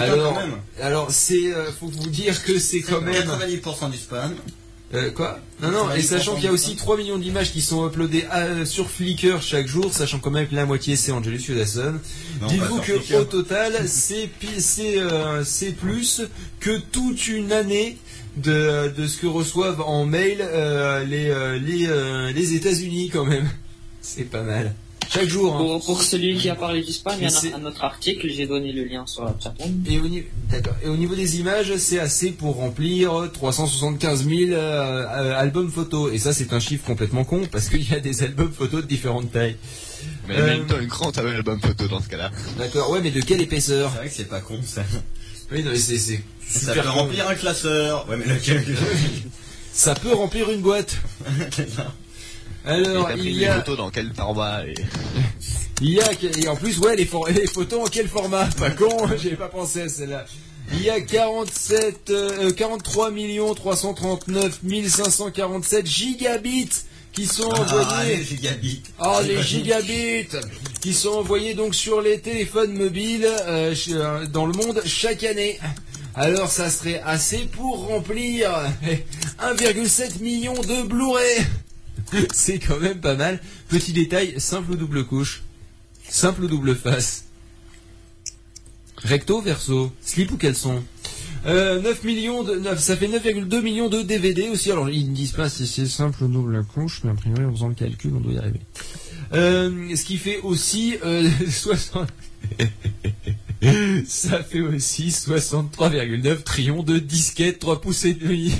Alors c'est, faut vous dire que c'est quand même 90% du spam. Quoi? Non, et sachant qu'il y a aussi 3 millions d'images qui sont uploadées sur Flickr chaque jour, sachant quand même que la moitié c'est Angelus Yodasson. Dites-vous que au total, c'est plus que toute une année de ce que reçoivent en mail les États-Unis quand même. C'est pas mal. Chaque jour. Hein. Pour celui qui a parlé du spam, il y a un autre article, j'ai donné le lien sur la chatroom. Et au niveau des images, c'est assez pour remplir 375 000 albums photos. Et ça, c'est un chiffre complètement con, parce qu'il y a des albums photos de différentes tailles. Mais même toi, une grande album photo dans ce cas-là. D'accord, ouais, mais de quelle épaisseur? C'est vrai que c'est pas con, ça. Oui, non, mais c'est ça super peut remplir un classeur. Ouais, mais lequel? Ça peut remplir une boîte. Alors, il y a... les photos dans quel format et en plus, ouais, les photos en quel format? Pas con, j'avais pas pensé à celle-là. Il y a 43 339 547 gigabits qui sont envoyés. Les gigabits. Oh, les gigabits qui sont envoyés donc sur les téléphones mobiles dans le monde chaque année. Alors, ça serait assez pour remplir 1,7 million de Blu-ray. C'est quand même pas mal. Petit détail, simple ou double couche? Simple ou double face? Recto, verso, slip ou caleçon. 9 millions ça fait 9,2 millions de DVD aussi. Alors ils ne disent pas si c'est simple ou double couche, mais a priori en faisant le calcul on doit y arriver. Ce qui fait aussi 60. Ça fait aussi 63,9 trillions de disquettes 3 pouces et demi.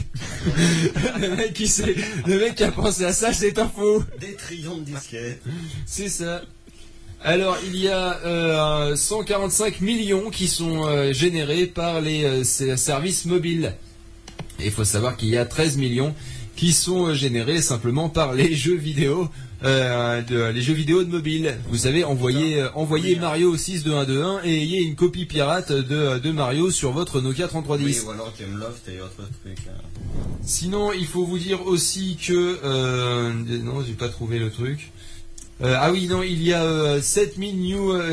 Le mec qui a pensé à ça, c'est un faux. Des trillions de disquettes. C'est ça. Alors, il y a 145 millions qui sont générés par les services mobiles. Et il faut savoir qu'il y a 13 millions qui sont générés simplement par les jeux vidéo, les jeux vidéo de mobile. Vous savez, envoyer Mario 62121 et ayez une copie pirate de Mario sur votre Nokia 3310. Oui, ou alors Gameloft et autres trucs. Sinon, il faut vous dire aussi que non, j'ai pas trouvé le truc. Ah oui, non, il y a 700 000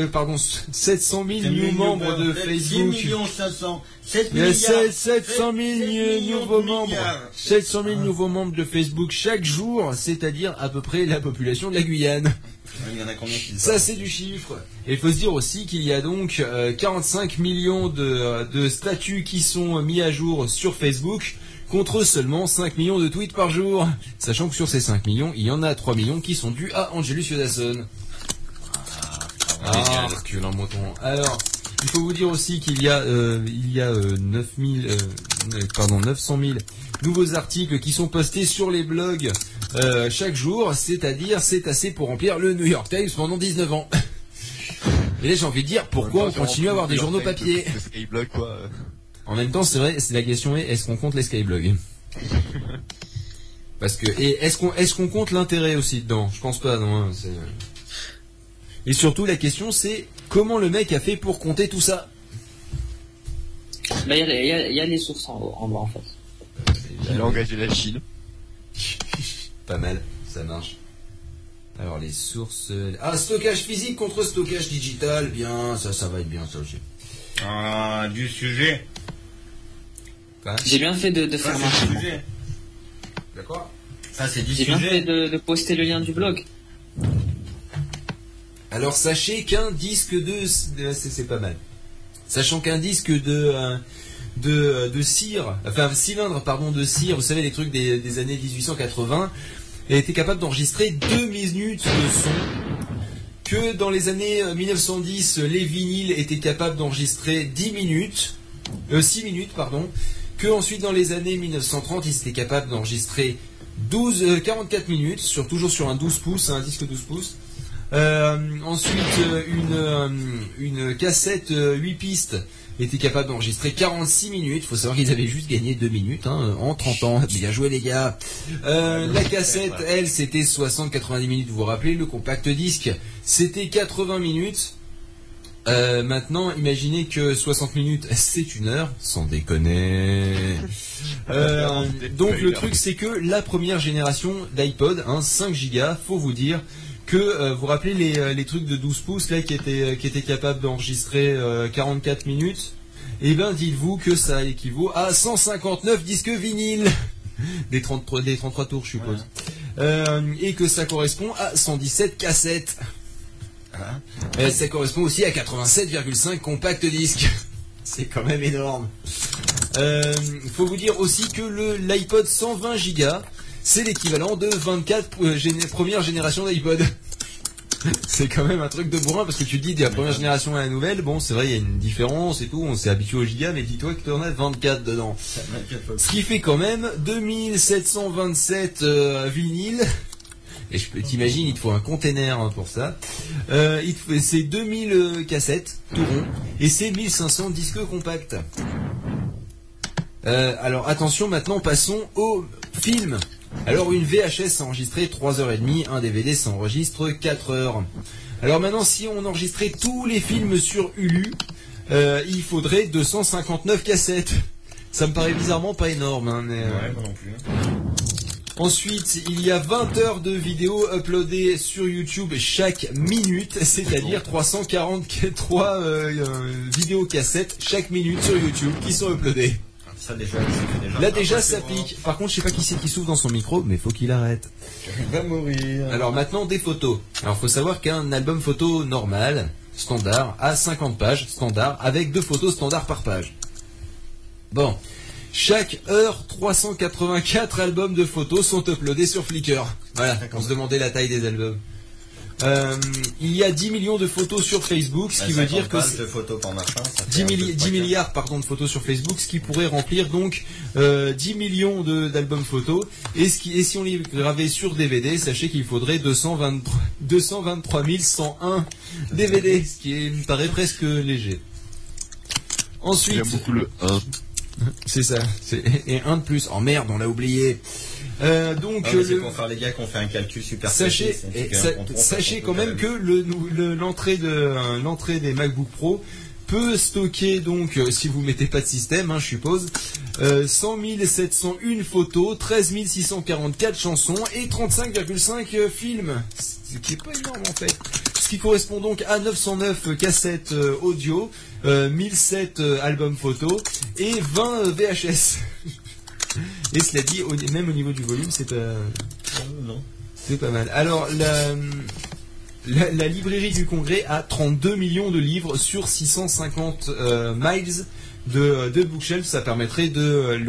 new membres de Facebook. 700 000 nouveaux membres. 700 000 nouveaux membres de Facebook chaque jour, c'est-à-dire à peu près la population de la Guyane. Il y en a combien qui ça, c'est du chiffre. Et il faut se dire aussi qu'il y a donc 45 millions de statuts qui sont mis à jour sur Facebook, contre seulement 5 millions de tweets par jour. Sachant que sur ces 5 millions, il y en a 3 millions qui sont dus à Angelus Yodasson. Recule un mouton. Alors, il faut vous dire aussi qu'il y a 900 000 nouveaux articles qui sont postés sur les blogs chaque jour, c'est-à-dire c'est assez pour remplir le New York Times pendant 19 ans. Et là, j'ai envie de dire, pourquoi on continue à avoir des journaux papier? Skyblog, quoi. En même temps, c'est vrai, la question est qu'on compte les skyblogs? Parce que, et est-ce qu'on compte l'intérêt aussi dedans? Je pense pas, non. Et surtout, la question c'est comment le mec a fait pour compter tout ça? Bah, il y a les sources en bas en fait. Il a engagé la Chine. Pas mal, ça marche. Alors les sources... stockage physique contre stockage digital, bien, ça va être bien ça aussi. Du sujet. J'ai bien fait de faire ma sujet. D'accord. Ça c'est du sujet. J'ai bien fait de poster le lien du blog. Alors sachez qu'un disque c'est pas mal. Sachant qu'un disque de cire, enfin cylindre pardon de cire, vous savez les trucs des années 1880, était capable d'enregistrer 2 minutes de son. Que dans les années 1910, les vinyles étaient capables d'enregistrer 6 minutes, que ensuite dans les années 1930, ils étaient capables d'enregistrer 44 minutes, toujours sur un 12 pouces, un disque 12 pouces. Ensuite, une cassette 8 pistes était capable d'enregistrer 46 minutes. Il faut savoir qu'ils avaient juste gagné 2 minutes en 30 ans. Bien joué les gars. La cassette, elle, c'était 60-90 minutes. Vous vous rappelez, le compact disque, c'était 80 minutes. Maintenant, imaginez que 60 minutes, c'est 1 heure, sans déconner. Donc le truc, c'est que la première génération d'iPod, 5 Go, faut vous dire que vous rappelez les trucs de 12 pouces là qui étaient capables d'enregistrer 44 minutes. Et ben dites-vous que ça équivaut à 159 disques vinyles des 33 tours, je suppose. Et que ça correspond à 117 cassettes. Ça correspond aussi à 87,5 compact disques. C'est quand même énorme. Faut vous dire aussi que l'iPod 120 Go, c'est l'équivalent de 24 premières générations d'iPod. C'est quand même un truc de bourrin parce que tu dis de la première génération à la nouvelle, bon c'est vrai il y a une différence et tout, on s'est habitué aux gigas, mais dis-toi que tu en as 24 dedans. Ce qui fait quand même 2727 vinyles. Et je peux t'imaginer, il te faut un container pour ça. C'est 2000 cassettes, tout rond, et c'est 1500 disques compacts. Alors attention, maintenant passons au film. Alors une VHS s'enregistrait 3h30, un DVD s'enregistre 4 heures. Alors maintenant, si on enregistrait tous les films sur Hulu, il faudrait 259 cassettes. Ça me paraît bizarrement pas énorme, mais... Ouais, moi non plus. Ensuite, il y a 20 heures de vidéos uploadées sur YouTube chaque minute, c'est-à-dire 343 vidéocassettes chaque minute sur YouTube qui sont uploadées. Ça déjà, là déjà ça pique. Par contre, je sais pas qui c'est qui souffle dans son micro, mais faut qu'il arrête. Il va mourir. Alors maintenant des photos. Alors faut savoir qu'un album photo normal, standard à 50 pages standard avec 2 photos standard par page. Bon, chaque heure 384 albums de photos sont uploadés sur Flickr. Voilà, on se demandait la taille des albums. Il y a 10 millions de photos sur Facebook, ce qui veut dire que 10 milliards de photos sur Facebook, ce qui pourrait remplir donc 10 millions d'albums photos. Et si on les gravait sur DVD, sachez qu'il faudrait 223 101 DVD, ce qui me paraît presque léger. Ensuite, j'aime beaucoup le 1. C'est ça, et un de plus. Oh merde, on l'a oublié. Donc c'est pour faire les gars qu'on fait un calcul super sachez quand même que l'entrée des MacBook Pro peut stocker donc, si vous mettez pas de système, je suppose, 100 701 photos, 13 644 chansons et 35,5 films, ce qui est pas énorme en fait. Ce qui correspond donc à 909 cassettes audio, 1007 albums photos et 20 VHS. Et cela dit, même au niveau du volume, c'est pas... non. C'est pas mal. Alors, la librairie du Congrès a 32 millions de livres sur 650 miles de bookshelf. Ça permettrait de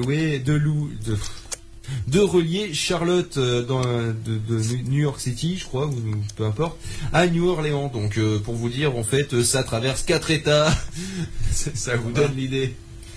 relier Charlotte de New York City, je crois, ou peu importe, à New Orleans. Donc, pour vous dire, en fait, ça traverse 4 États. Ça vous donne l'idée.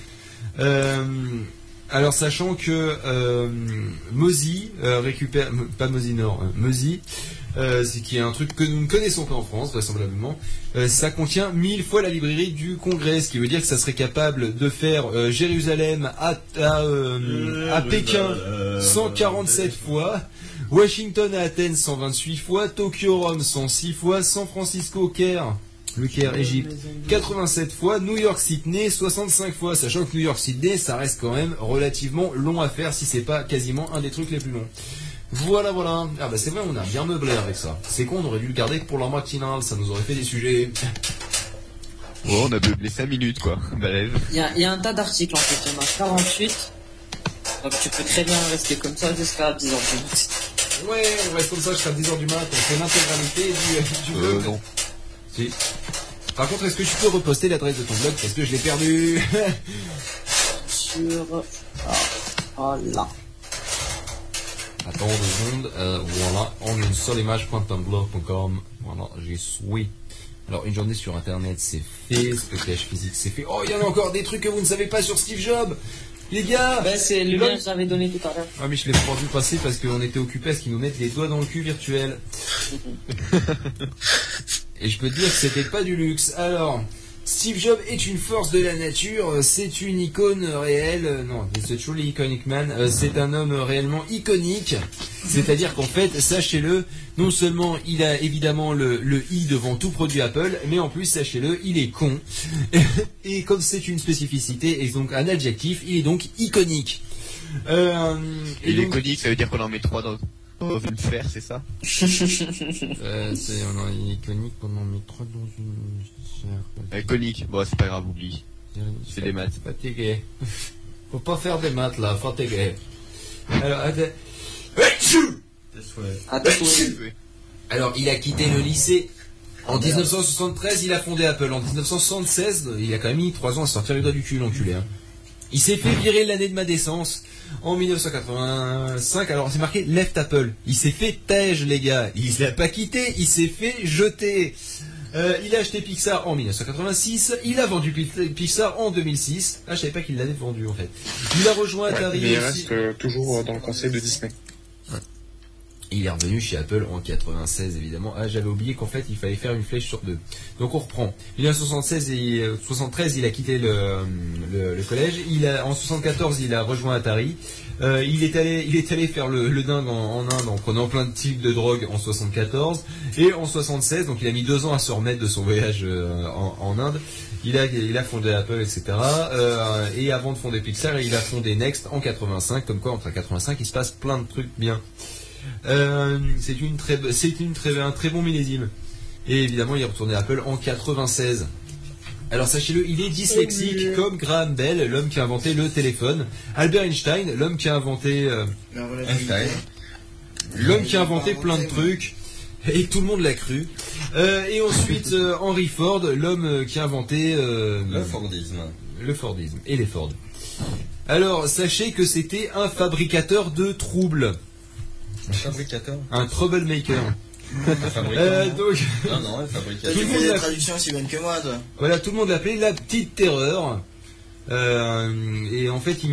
Alors, sachant que Mozy récupère, pas Mozy Nord, Mozy, c'est qui est un truc que nous ne connaissons pas en France, vraisemblablement, ça contient 1000 fois la librairie du Congrès, ce qui veut dire que ça serait capable de faire Jérusalem à Pékin 147 fois, Washington à Athènes 128 fois, Tokyo Rome 106 fois, San Francisco Caire, le Caire, Égypte, 87 fois, New York Sydney 65 fois, sachant que New York Sydney, ça reste quand même relativement long à faire, si c'est pas quasiment un des trucs les plus longs. Voilà. Ah bah c'est vrai, on a bien meublé avec ça. C'est con, on aurait dû le garder pour la matinale, ça nous aurait fait des sujets. Oh, on a meublé 5 minutes quoi, balèze. Il y a un tas d'articles en fait, il y en a 48. Donc tu peux très bien rester comme ça jusqu'à 10h du mat. Ouais, on reste comme ça jusqu'à 10h du mat, on fait l'intégralité du blog. Non. Si. Par contre, est-ce que tu peux reposter l'adresse de ton blog parce que je l'ai perdu? Sur... voilà. Attends 2 secondes, voilà, en une seule image.tumblr.com, voilà, j'y suis. Alors, une journée sur Internet, c'est fait, stockage physique, c'est fait. Oh, il y en a encore des trucs que vous ne savez pas sur Steve Jobs. Les gars! Ben, c'est le lien que j'avais donné tout à l'heure. Ah, mais je l'ai pas vu passer parce qu'on était occupés à ce qu'ils nous mettent les doigts dans le cul virtuel. Et je peux te dire que c'était pas du luxe. Alors, Steve Jobs est une force de la nature, c'est une icône réelle, non, c'est truly iconic man, c'est un homme réellement iconique, c'est-à-dire qu'en fait, sachez-le, non seulement il a évidemment le i devant tout produit Apple, mais en plus, sachez-le, il est con, et comme c'est une spécificité, et donc un adjectif, il est donc iconique. Il est iconique, ça veut dire qu'on en met 3 dans une sphère, c'est ça? C'est iconique, on en met 3 dans une sphère. Iconique, bon c'est pas grave, oublie. C'est des maths. Fatigué. Faut pas faire des maths là, fatigué. Alors, il a quitté le lycée. En 1973, il a fondé Apple. En 1976, il a quand même mis 3 ans à sortir les doigts du cul, l'enculé. Il s'est fait virer l'année de ma décence. En 1985, alors c'est marqué Left Apple. Il s'est fait tège, les gars. Il l'a pas quitté, il s'est fait jeter. Il a acheté Pixar en 1986. Il a vendu Pixar en 2006. Ah, je savais pas qu'il l'avait vendu en fait. Il a rejoint Atari. Mais il reste toujours dans le conseil de Disney. Il est revenu chez Apple en 96 évidemment. Ah, j'avais oublié qu'en fait il fallait faire une flèche sur 2. Donc on reprend. 1973 il a quitté le collège. En 74 il a rejoint Atari. Il est allé faire le dingue en Inde en prenant plein de types de drogue en 74. Et en 76, donc il a mis 2 ans à se remettre de son voyage en Inde. Il a fondé Apple, etc. Et avant de fonder Pixar, il a fondé Next en 85. Comme quoi, entre 85, il se passe plein de trucs bien. C'est un très bon millésime. Et évidemment, il est retourné à Apple en 96. Alors sachez-le, il est dyslexique comme Graham Bell, l'homme qui a inventé le téléphone, Albert Einstein, l'homme qui a inventé l'homme qui a inventé plein de trucs. Et tout le monde l'a cru. Et ensuite, Henry Ford, l'homme qui a inventé le Fordisme. Le Fordisme et les Ford. Alors, sachez que c'était un fabricateur de troubles. Un fabricateur. Un troublemaker. Donc, non, un fabricateur. Tu fais des traductions aussi bonnes que moi, toi. Voilà, tout le monde l'appelait la petite terreur. Et en fait, il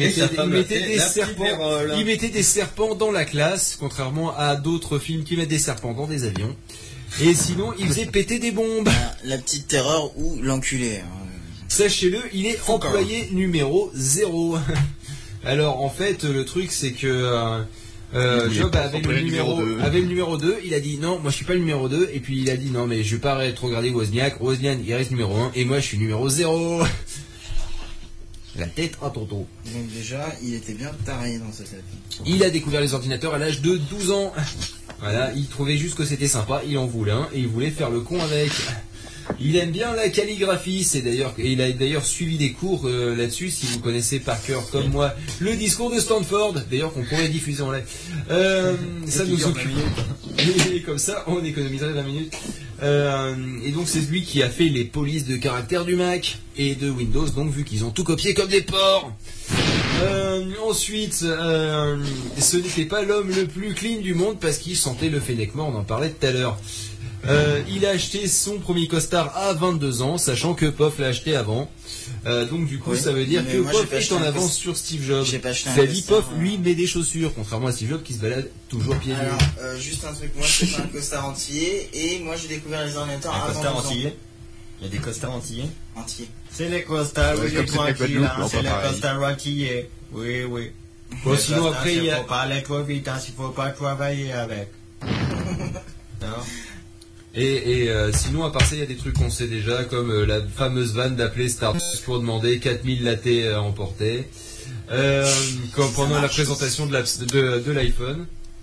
mettait des serpents dans la classe, contrairement à d'autres films qui mettent des serpents dans des avions. Et sinon, il faisait péter des bombes. La petite terreur ou l'enculé. Sachez-le, il est employé numéro 0. Alors, en fait, le truc, c'est que Job avait le numéro 2. Il a dit non, moi je suis pas le numéro 2. Et puis il a dit non, mais je vais pas rétrograder Wozniak. Wozniak, il reste numéro 1. Et moi, je suis numéro 0. La tête à tonton. Donc déjà, il était bien taré dans cette tête. Il a découvert les ordinateurs à l'âge de 12 ans. Voilà, il trouvait juste que c'était sympa, il en voulait un et il voulait faire le con avec. Il aime bien la calligraphie, il a d'ailleurs suivi des cours là-dessus, si vous connaissez par cœur comme moi le discours de Stanford, d'ailleurs qu'on pourrait diffuser en live. Ça nous occupe. Et comme ça, on économiserait 20 minutes. Et donc c'est lui qui a fait les polices de caractère du Mac et de Windows, donc vu qu'ils ont tout copié comme des porcs. Ensuite, ce n'était pas l'homme le plus clean du monde parce qu'il sentait le Fennec mort, on en parlait tout à l'heure. Il a acheté son premier costard à 22 ans, sachant que Poff l'a acheté avant. Donc du coup, ça veut dire que Poff est en avance sur Steve Jobs. Ça dit Poff, lui, met des chaussures, contrairement à Steve Jobs qui se balade toujours pieds nus. Alors, juste un truc, moi c'est pas un costard entier, et moi j'ai découvert les ordinateurs avant 12 ans. Il y a des costards antillais. C'est les costards, oui, c'est les costards antillais. Oui. Bon, sinon après il y a... faut pas aller trop vite, il faut pas travailler avec. Non. Et sinon, à part ça, il y a des trucs qu'on sait déjà, comme la fameuse vanne d'appeler Starbucks pour demander 4000 lattés à emporter, comme pendant la présentation de l'iPhone.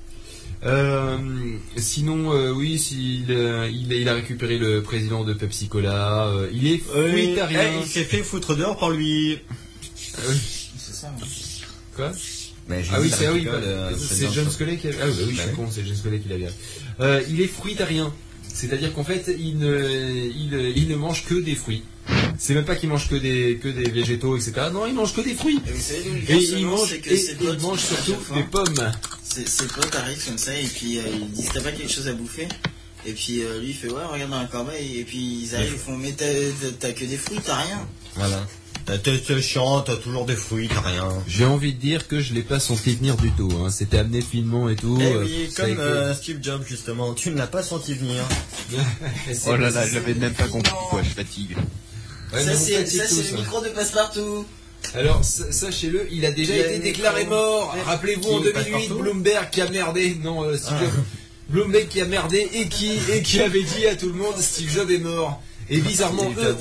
Sinon, oui, il a récupéré le président de Pepsi Cola. Il est fruitarien. Il s'est fait foutre dehors par lui. C'est ça. Quoi? Ah oui, c'est John Sculley qui a... Ah oui, je suis con, c'est John Sculley qui l'a bien. Il est fruitarien. C'est-à-dire qu'en fait, il ne mange que des fruits. C'est même pas qu'il mange que des végétaux, etc. Non, il mange que des fruits. Et vous savez, il mange surtout des pommes. Ses potes arrivent comme ça et puis ils disent t'as pas quelque chose à bouffer? Et puis lui il fait ouais regarde dans la corbeille et puis ils arrivent ils font mais t'as que des fruits, t'as rien. Voilà. T'es chiant, t'as toujours des fruits, t'as rien. J'ai envie de dire que je l'ai pas senti venir du tout. Hein. C'était amené finement et tout. Eh oui, comme Steve Jobs justement, tu ne l'as pas senti venir. Oh là là, j'avais même pas compris quoi, je fatigue. Ouais, ça c'est le micro de Passepartout. Alors, sachez-le, il a déjà été déclaré mort. Rappelez-vous en 2008, Bloomberg qui a merdé. Non, Steve Jobs. Bloomberg qui a merdé et qui avait dit à tout le monde Steve Jobs est mort. Et bizarrement, eux,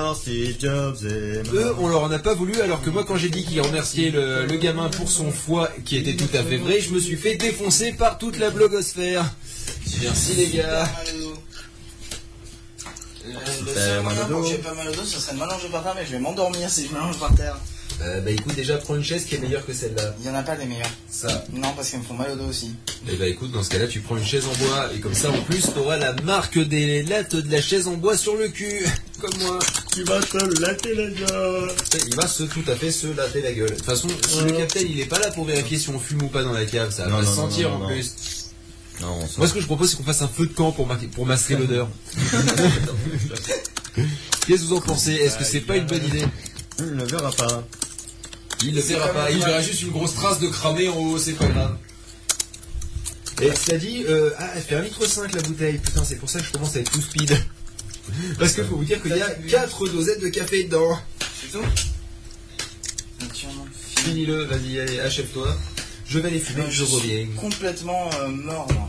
on leur en a pas voulu, alors que moi, quand j'ai dit qu'il remerciait le gamin pour son foie, qui était tout à fait vrai, je me suis fait défoncer par toute la blogosphère. Merci les gars. J'ai pas mal au dos, ça serait de m'allonger par terre, mais je vais m'endormir si je m'allonge par terre. Bah écoute, déjà prends une chaise qui est meilleure que celle-là. Il y en a pas des meilleures. Ça. Non, parce qu'elles me font mal au dos aussi. Et bah écoute, dans ce cas-là, tu prends une chaise en bois, et comme ça, en plus, t'auras la marque des lattes de la chaise en bois sur le cul. Comme moi. Tu vas te latter la gueule. Il va tout à fait se latter la gueule. De toute façon, si le capitaine, il est pas là pour vérifier si on fume ou pas dans la cave, ça va se sentir en plus. Non, moi, ce que je propose, c'est qu'on fasse un feu de camp pour masquer l'odeur. Qu'est-ce que vous en pensez? Est-ce que c'est pas une bonne idée? Il ne verra pas. Il ne verra pas. Il verra juste une grosse trace de cramé en haut, c'est pas grave. Et cela dit, elle fait 1,5 litre la bouteille. Putain, c'est pour ça que je commence à être tout speed. Parce qu'il faut vous dire qu'il y a 4 dosettes de café dedans. C'est tout? Finis-le, vas-y, allez, achève-toi. Je vais les fumer, je reviens. Complètement mort, moi.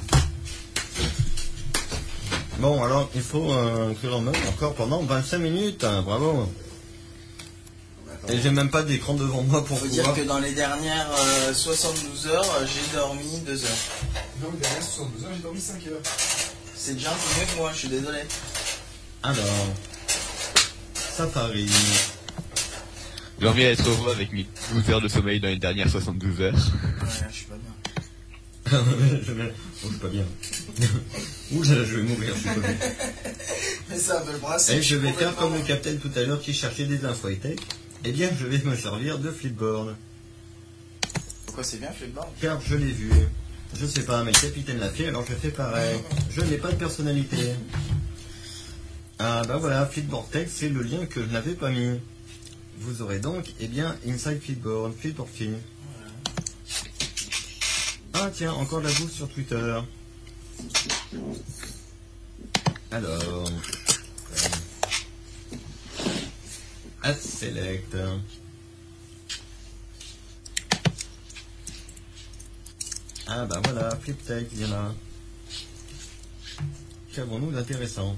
Bon, alors, il faut cuire en meule encore pendant 25 minutes. Hein, bravo. Et j'ai même pas d'écran devant moi pour pouvoir... Faut dire que dans les dernières 72 heures, j'ai dormi 2 heures. Dans les dernières 72 heures, j'ai dormi 5 heures. C'est déjà un peu mieux que moi, je suis désolé. Alors... Ça parie... J'aimerais être heureux avec 12 heures de sommeil dans les dernières 72 heures. Ouais, je suis pas bien. Je suis pas bien. Ouh là, je vais mourir, je suis pas bien. Mais c'est un peu le principe. Et je vais faire comme le capitaine tout à l'heure qui cherchait des infos high-tech. Eh bien, je vais me servir de Flipboard. Pourquoi c'est bien Flipboard? Car je l'ai vu. Je sais pas, mais le capitaine l'a fait, alors je fais pareil. Je n'ai pas de personnalité. Ah bah voilà, Flipboard Tech, c'est le lien que je n'avais pas mis. Vous aurez donc, eh bien, Inside Flipboard, Flipboard Film. Ah tiens, encore de la bouffe sur Twitter. Alors... Add Select. Ah bah voilà, FlipTech, il y en a. Qu'avons-nous d'intéressant?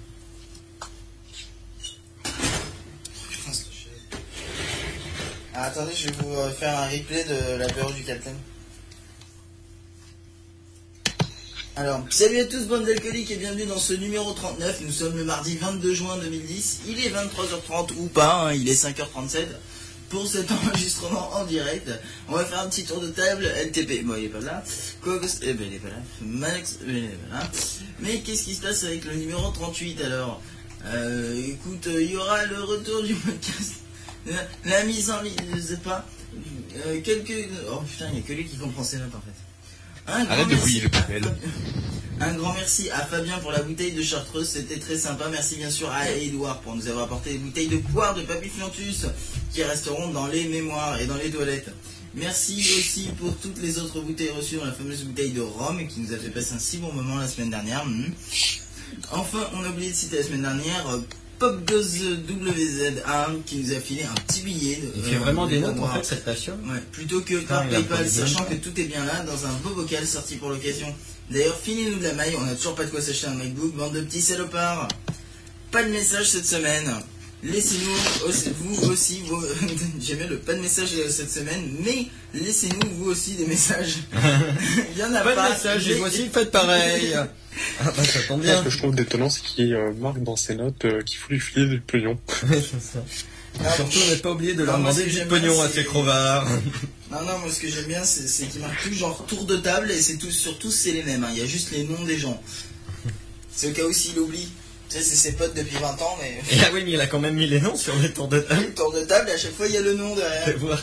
Ah, attendez, je vais vous faire un replay de l'apéro du Capitaine. Alors, salut à tous, bande d'alcooliques, et bienvenue dans ce numéro 39. Nous sommes le mardi 22 juin 2010. Il est 23h30 ou pas, hein, il est 5h37. Pour cet enregistrement en direct, on va faire un petit tour de table. LTP, bon, il est pas là. Cogs, eh ben, il est pas là. Max, il est pas là. Mais qu'est-ce qui se passe avec le numéro 38 alors? Écoute, il y aura le retour du podcast. La mise en ligne, je sais pas. Quelques. Oh putain, il n'y a que lui qui comprend ses notes en fait. Arrête de fouiller le papel. Un grand merci à Fabien pour la bouteille de Chartreuse, c'était très sympa. Merci bien sûr à Edouard pour nous avoir apporté des bouteilles de poire de Papy Flantus qui resteront dans les mémoires et dans les toilettes. Merci aussi pour toutes les autres bouteilles reçues dans la fameuse bouteille de rhum qui nous a fait passer un si bon moment la semaine dernière. Enfin, on a oublié de citer la semaine dernière PopGozWZ1 qui nous a filé un petit billet. Il fait vraiment des notes en fait cette passion. Ouais, plutôt que par PayPal, sachant que tout est bien là dans un beau bocal sorti pour l'occasion. D'ailleurs, filez-nous de la maille, on n'a toujours pas de quoi s'acheter un MacBook, bande de petits salopards. Pas de message cette semaine. Laissez-nous aussi, vous aussi, j'aime bien le pas de message cette semaine, mais laissez-nous vous aussi des messages. Il y en a pas. Pas de message, et vous aussi faites pareil. Ah bah ça tombe bien. Ce que je trouve détonnant, c'est qu'il marque dans ses notes qu'il faut lui filer du pognon. Ouais, c'est ça. Surtout, on n'a pas oublié de leur demander du pognon à ces crevards. Non, moi ce que j'aime bien, c'est qu'ils marquent tout genre tour de table et c'est surtout c'est les mêmes. Hein. Il y a juste les noms des gens. C'est au cas où s'il oublie. Tu sais, c'est ses potes depuis 20 ans, mais. Et ah oui, mais il a quand même mis les noms sur les tours de table. Le tour de table, et à chaque fois il y a le nom derrière. Je vois.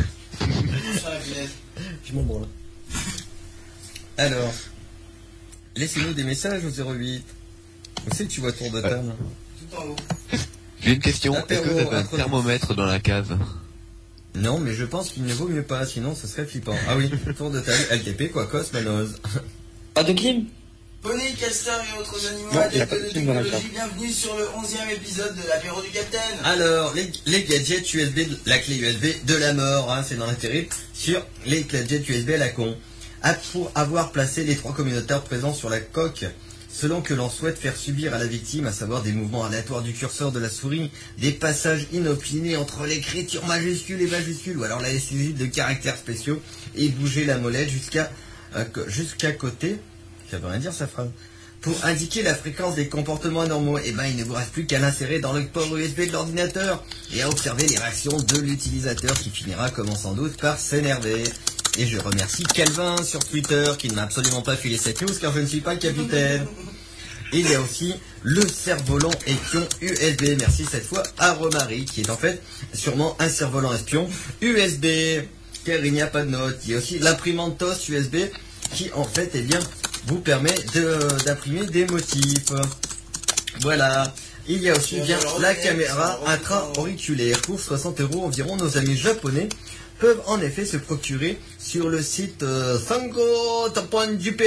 Je m'en branle. Alors, laissez-nous des messages au 08. Où c'est que tu vois tour de table? Tout en haut. J'ai une question, est-ce que vous avez un thermomètre dans la cave? Non, mais je pense qu'il ne vaut mieux pas, sinon ce serait flippant. Ah oui, tour de table, LTP, Quacos, Manos. Pas de clim? Poney, castor et autres animaux Non, adeptes de technologie, bienvenue sur le 11e épisode de l'apéro du Capitaine. Alors, les gadgets USB, la clé USB de la mort, hein, c'est dans l'intérêt, sur les gadgets USB à la con. Pour avoir placé les trois communautaires présents sur la coque, selon que l'on souhaite faire subir à la victime, à savoir des mouvements aléatoires du curseur de la souris, des passages inopinés entre l'écriture majuscule et majuscule, ou alors la saisie de caractères spéciaux, et bouger la molette jusqu'à côté. Ça veut rien dire sa phrase. Pour indiquer la fréquence des comportements anormaux, eh ben, il ne vous reste plus qu'à l'insérer dans le port USB de l'ordinateur et à observer les réactions de l'utilisateur qui finira, comme on s'en doute, par s'énerver. Et je remercie Calvin sur Twitter qui ne m'a absolument pas filé cette news car je ne suis pas le capitaine. Et il y a aussi le cerf-volant espion USB. Merci cette fois à Romary qui est en fait sûrement un cerf-volant espion USB car il n'y a pas de note. Il y a aussi l'imprimante TOS USB qui en fait eh bien vous permet d'imprimer des motifs. Voilà. Il y a aussi bien la caméra intra-auriculaire. Pour 60 € environ, nos amis japonais peuvent en effet se procurer sur le site sango.jp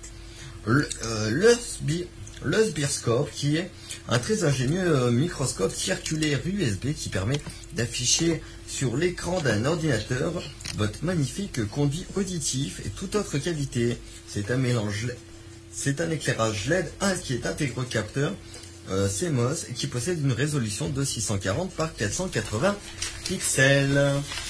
le Sbirscope, qui est un très ingénieux microscope circulaire USB qui permet d'afficher sur l'écran d'un ordinateur votre magnifique conduit auditif et toute autre qualité. C'est un éclairage LED qui est intégré au capteur CMOS et qui possède une résolution de 640 par 480 pixels.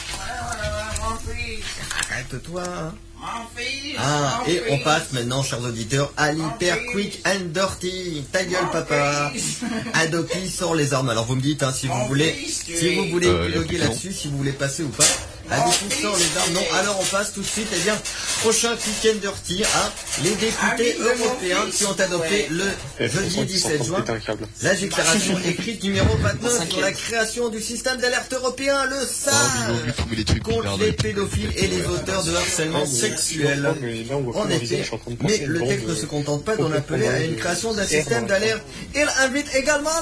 Arrête-toi. Ah, et on passe maintenant, chers auditeurs, à l'hyper quick and dirty. Ta gueule, papa. Adopi sort les armes. Alors vous me dites, hein, si vous voulez loguer là-dessus, si vous voulez passer ou pas. Addiction les armes, non. Alors on passe tout de suite, eh bien, prochain week-end de retire, hein, les députés européens qui ont adopté le jeudi 17 juin la déclaration écrite numéro 29 sur la création du système d'alerte européen, le SAR, contre les pédophiles et les auteurs de harcèlement sexuel. En effet, mais le texte ne se contente pas d'en appeler à une création d'un système d'alerte. Il invite également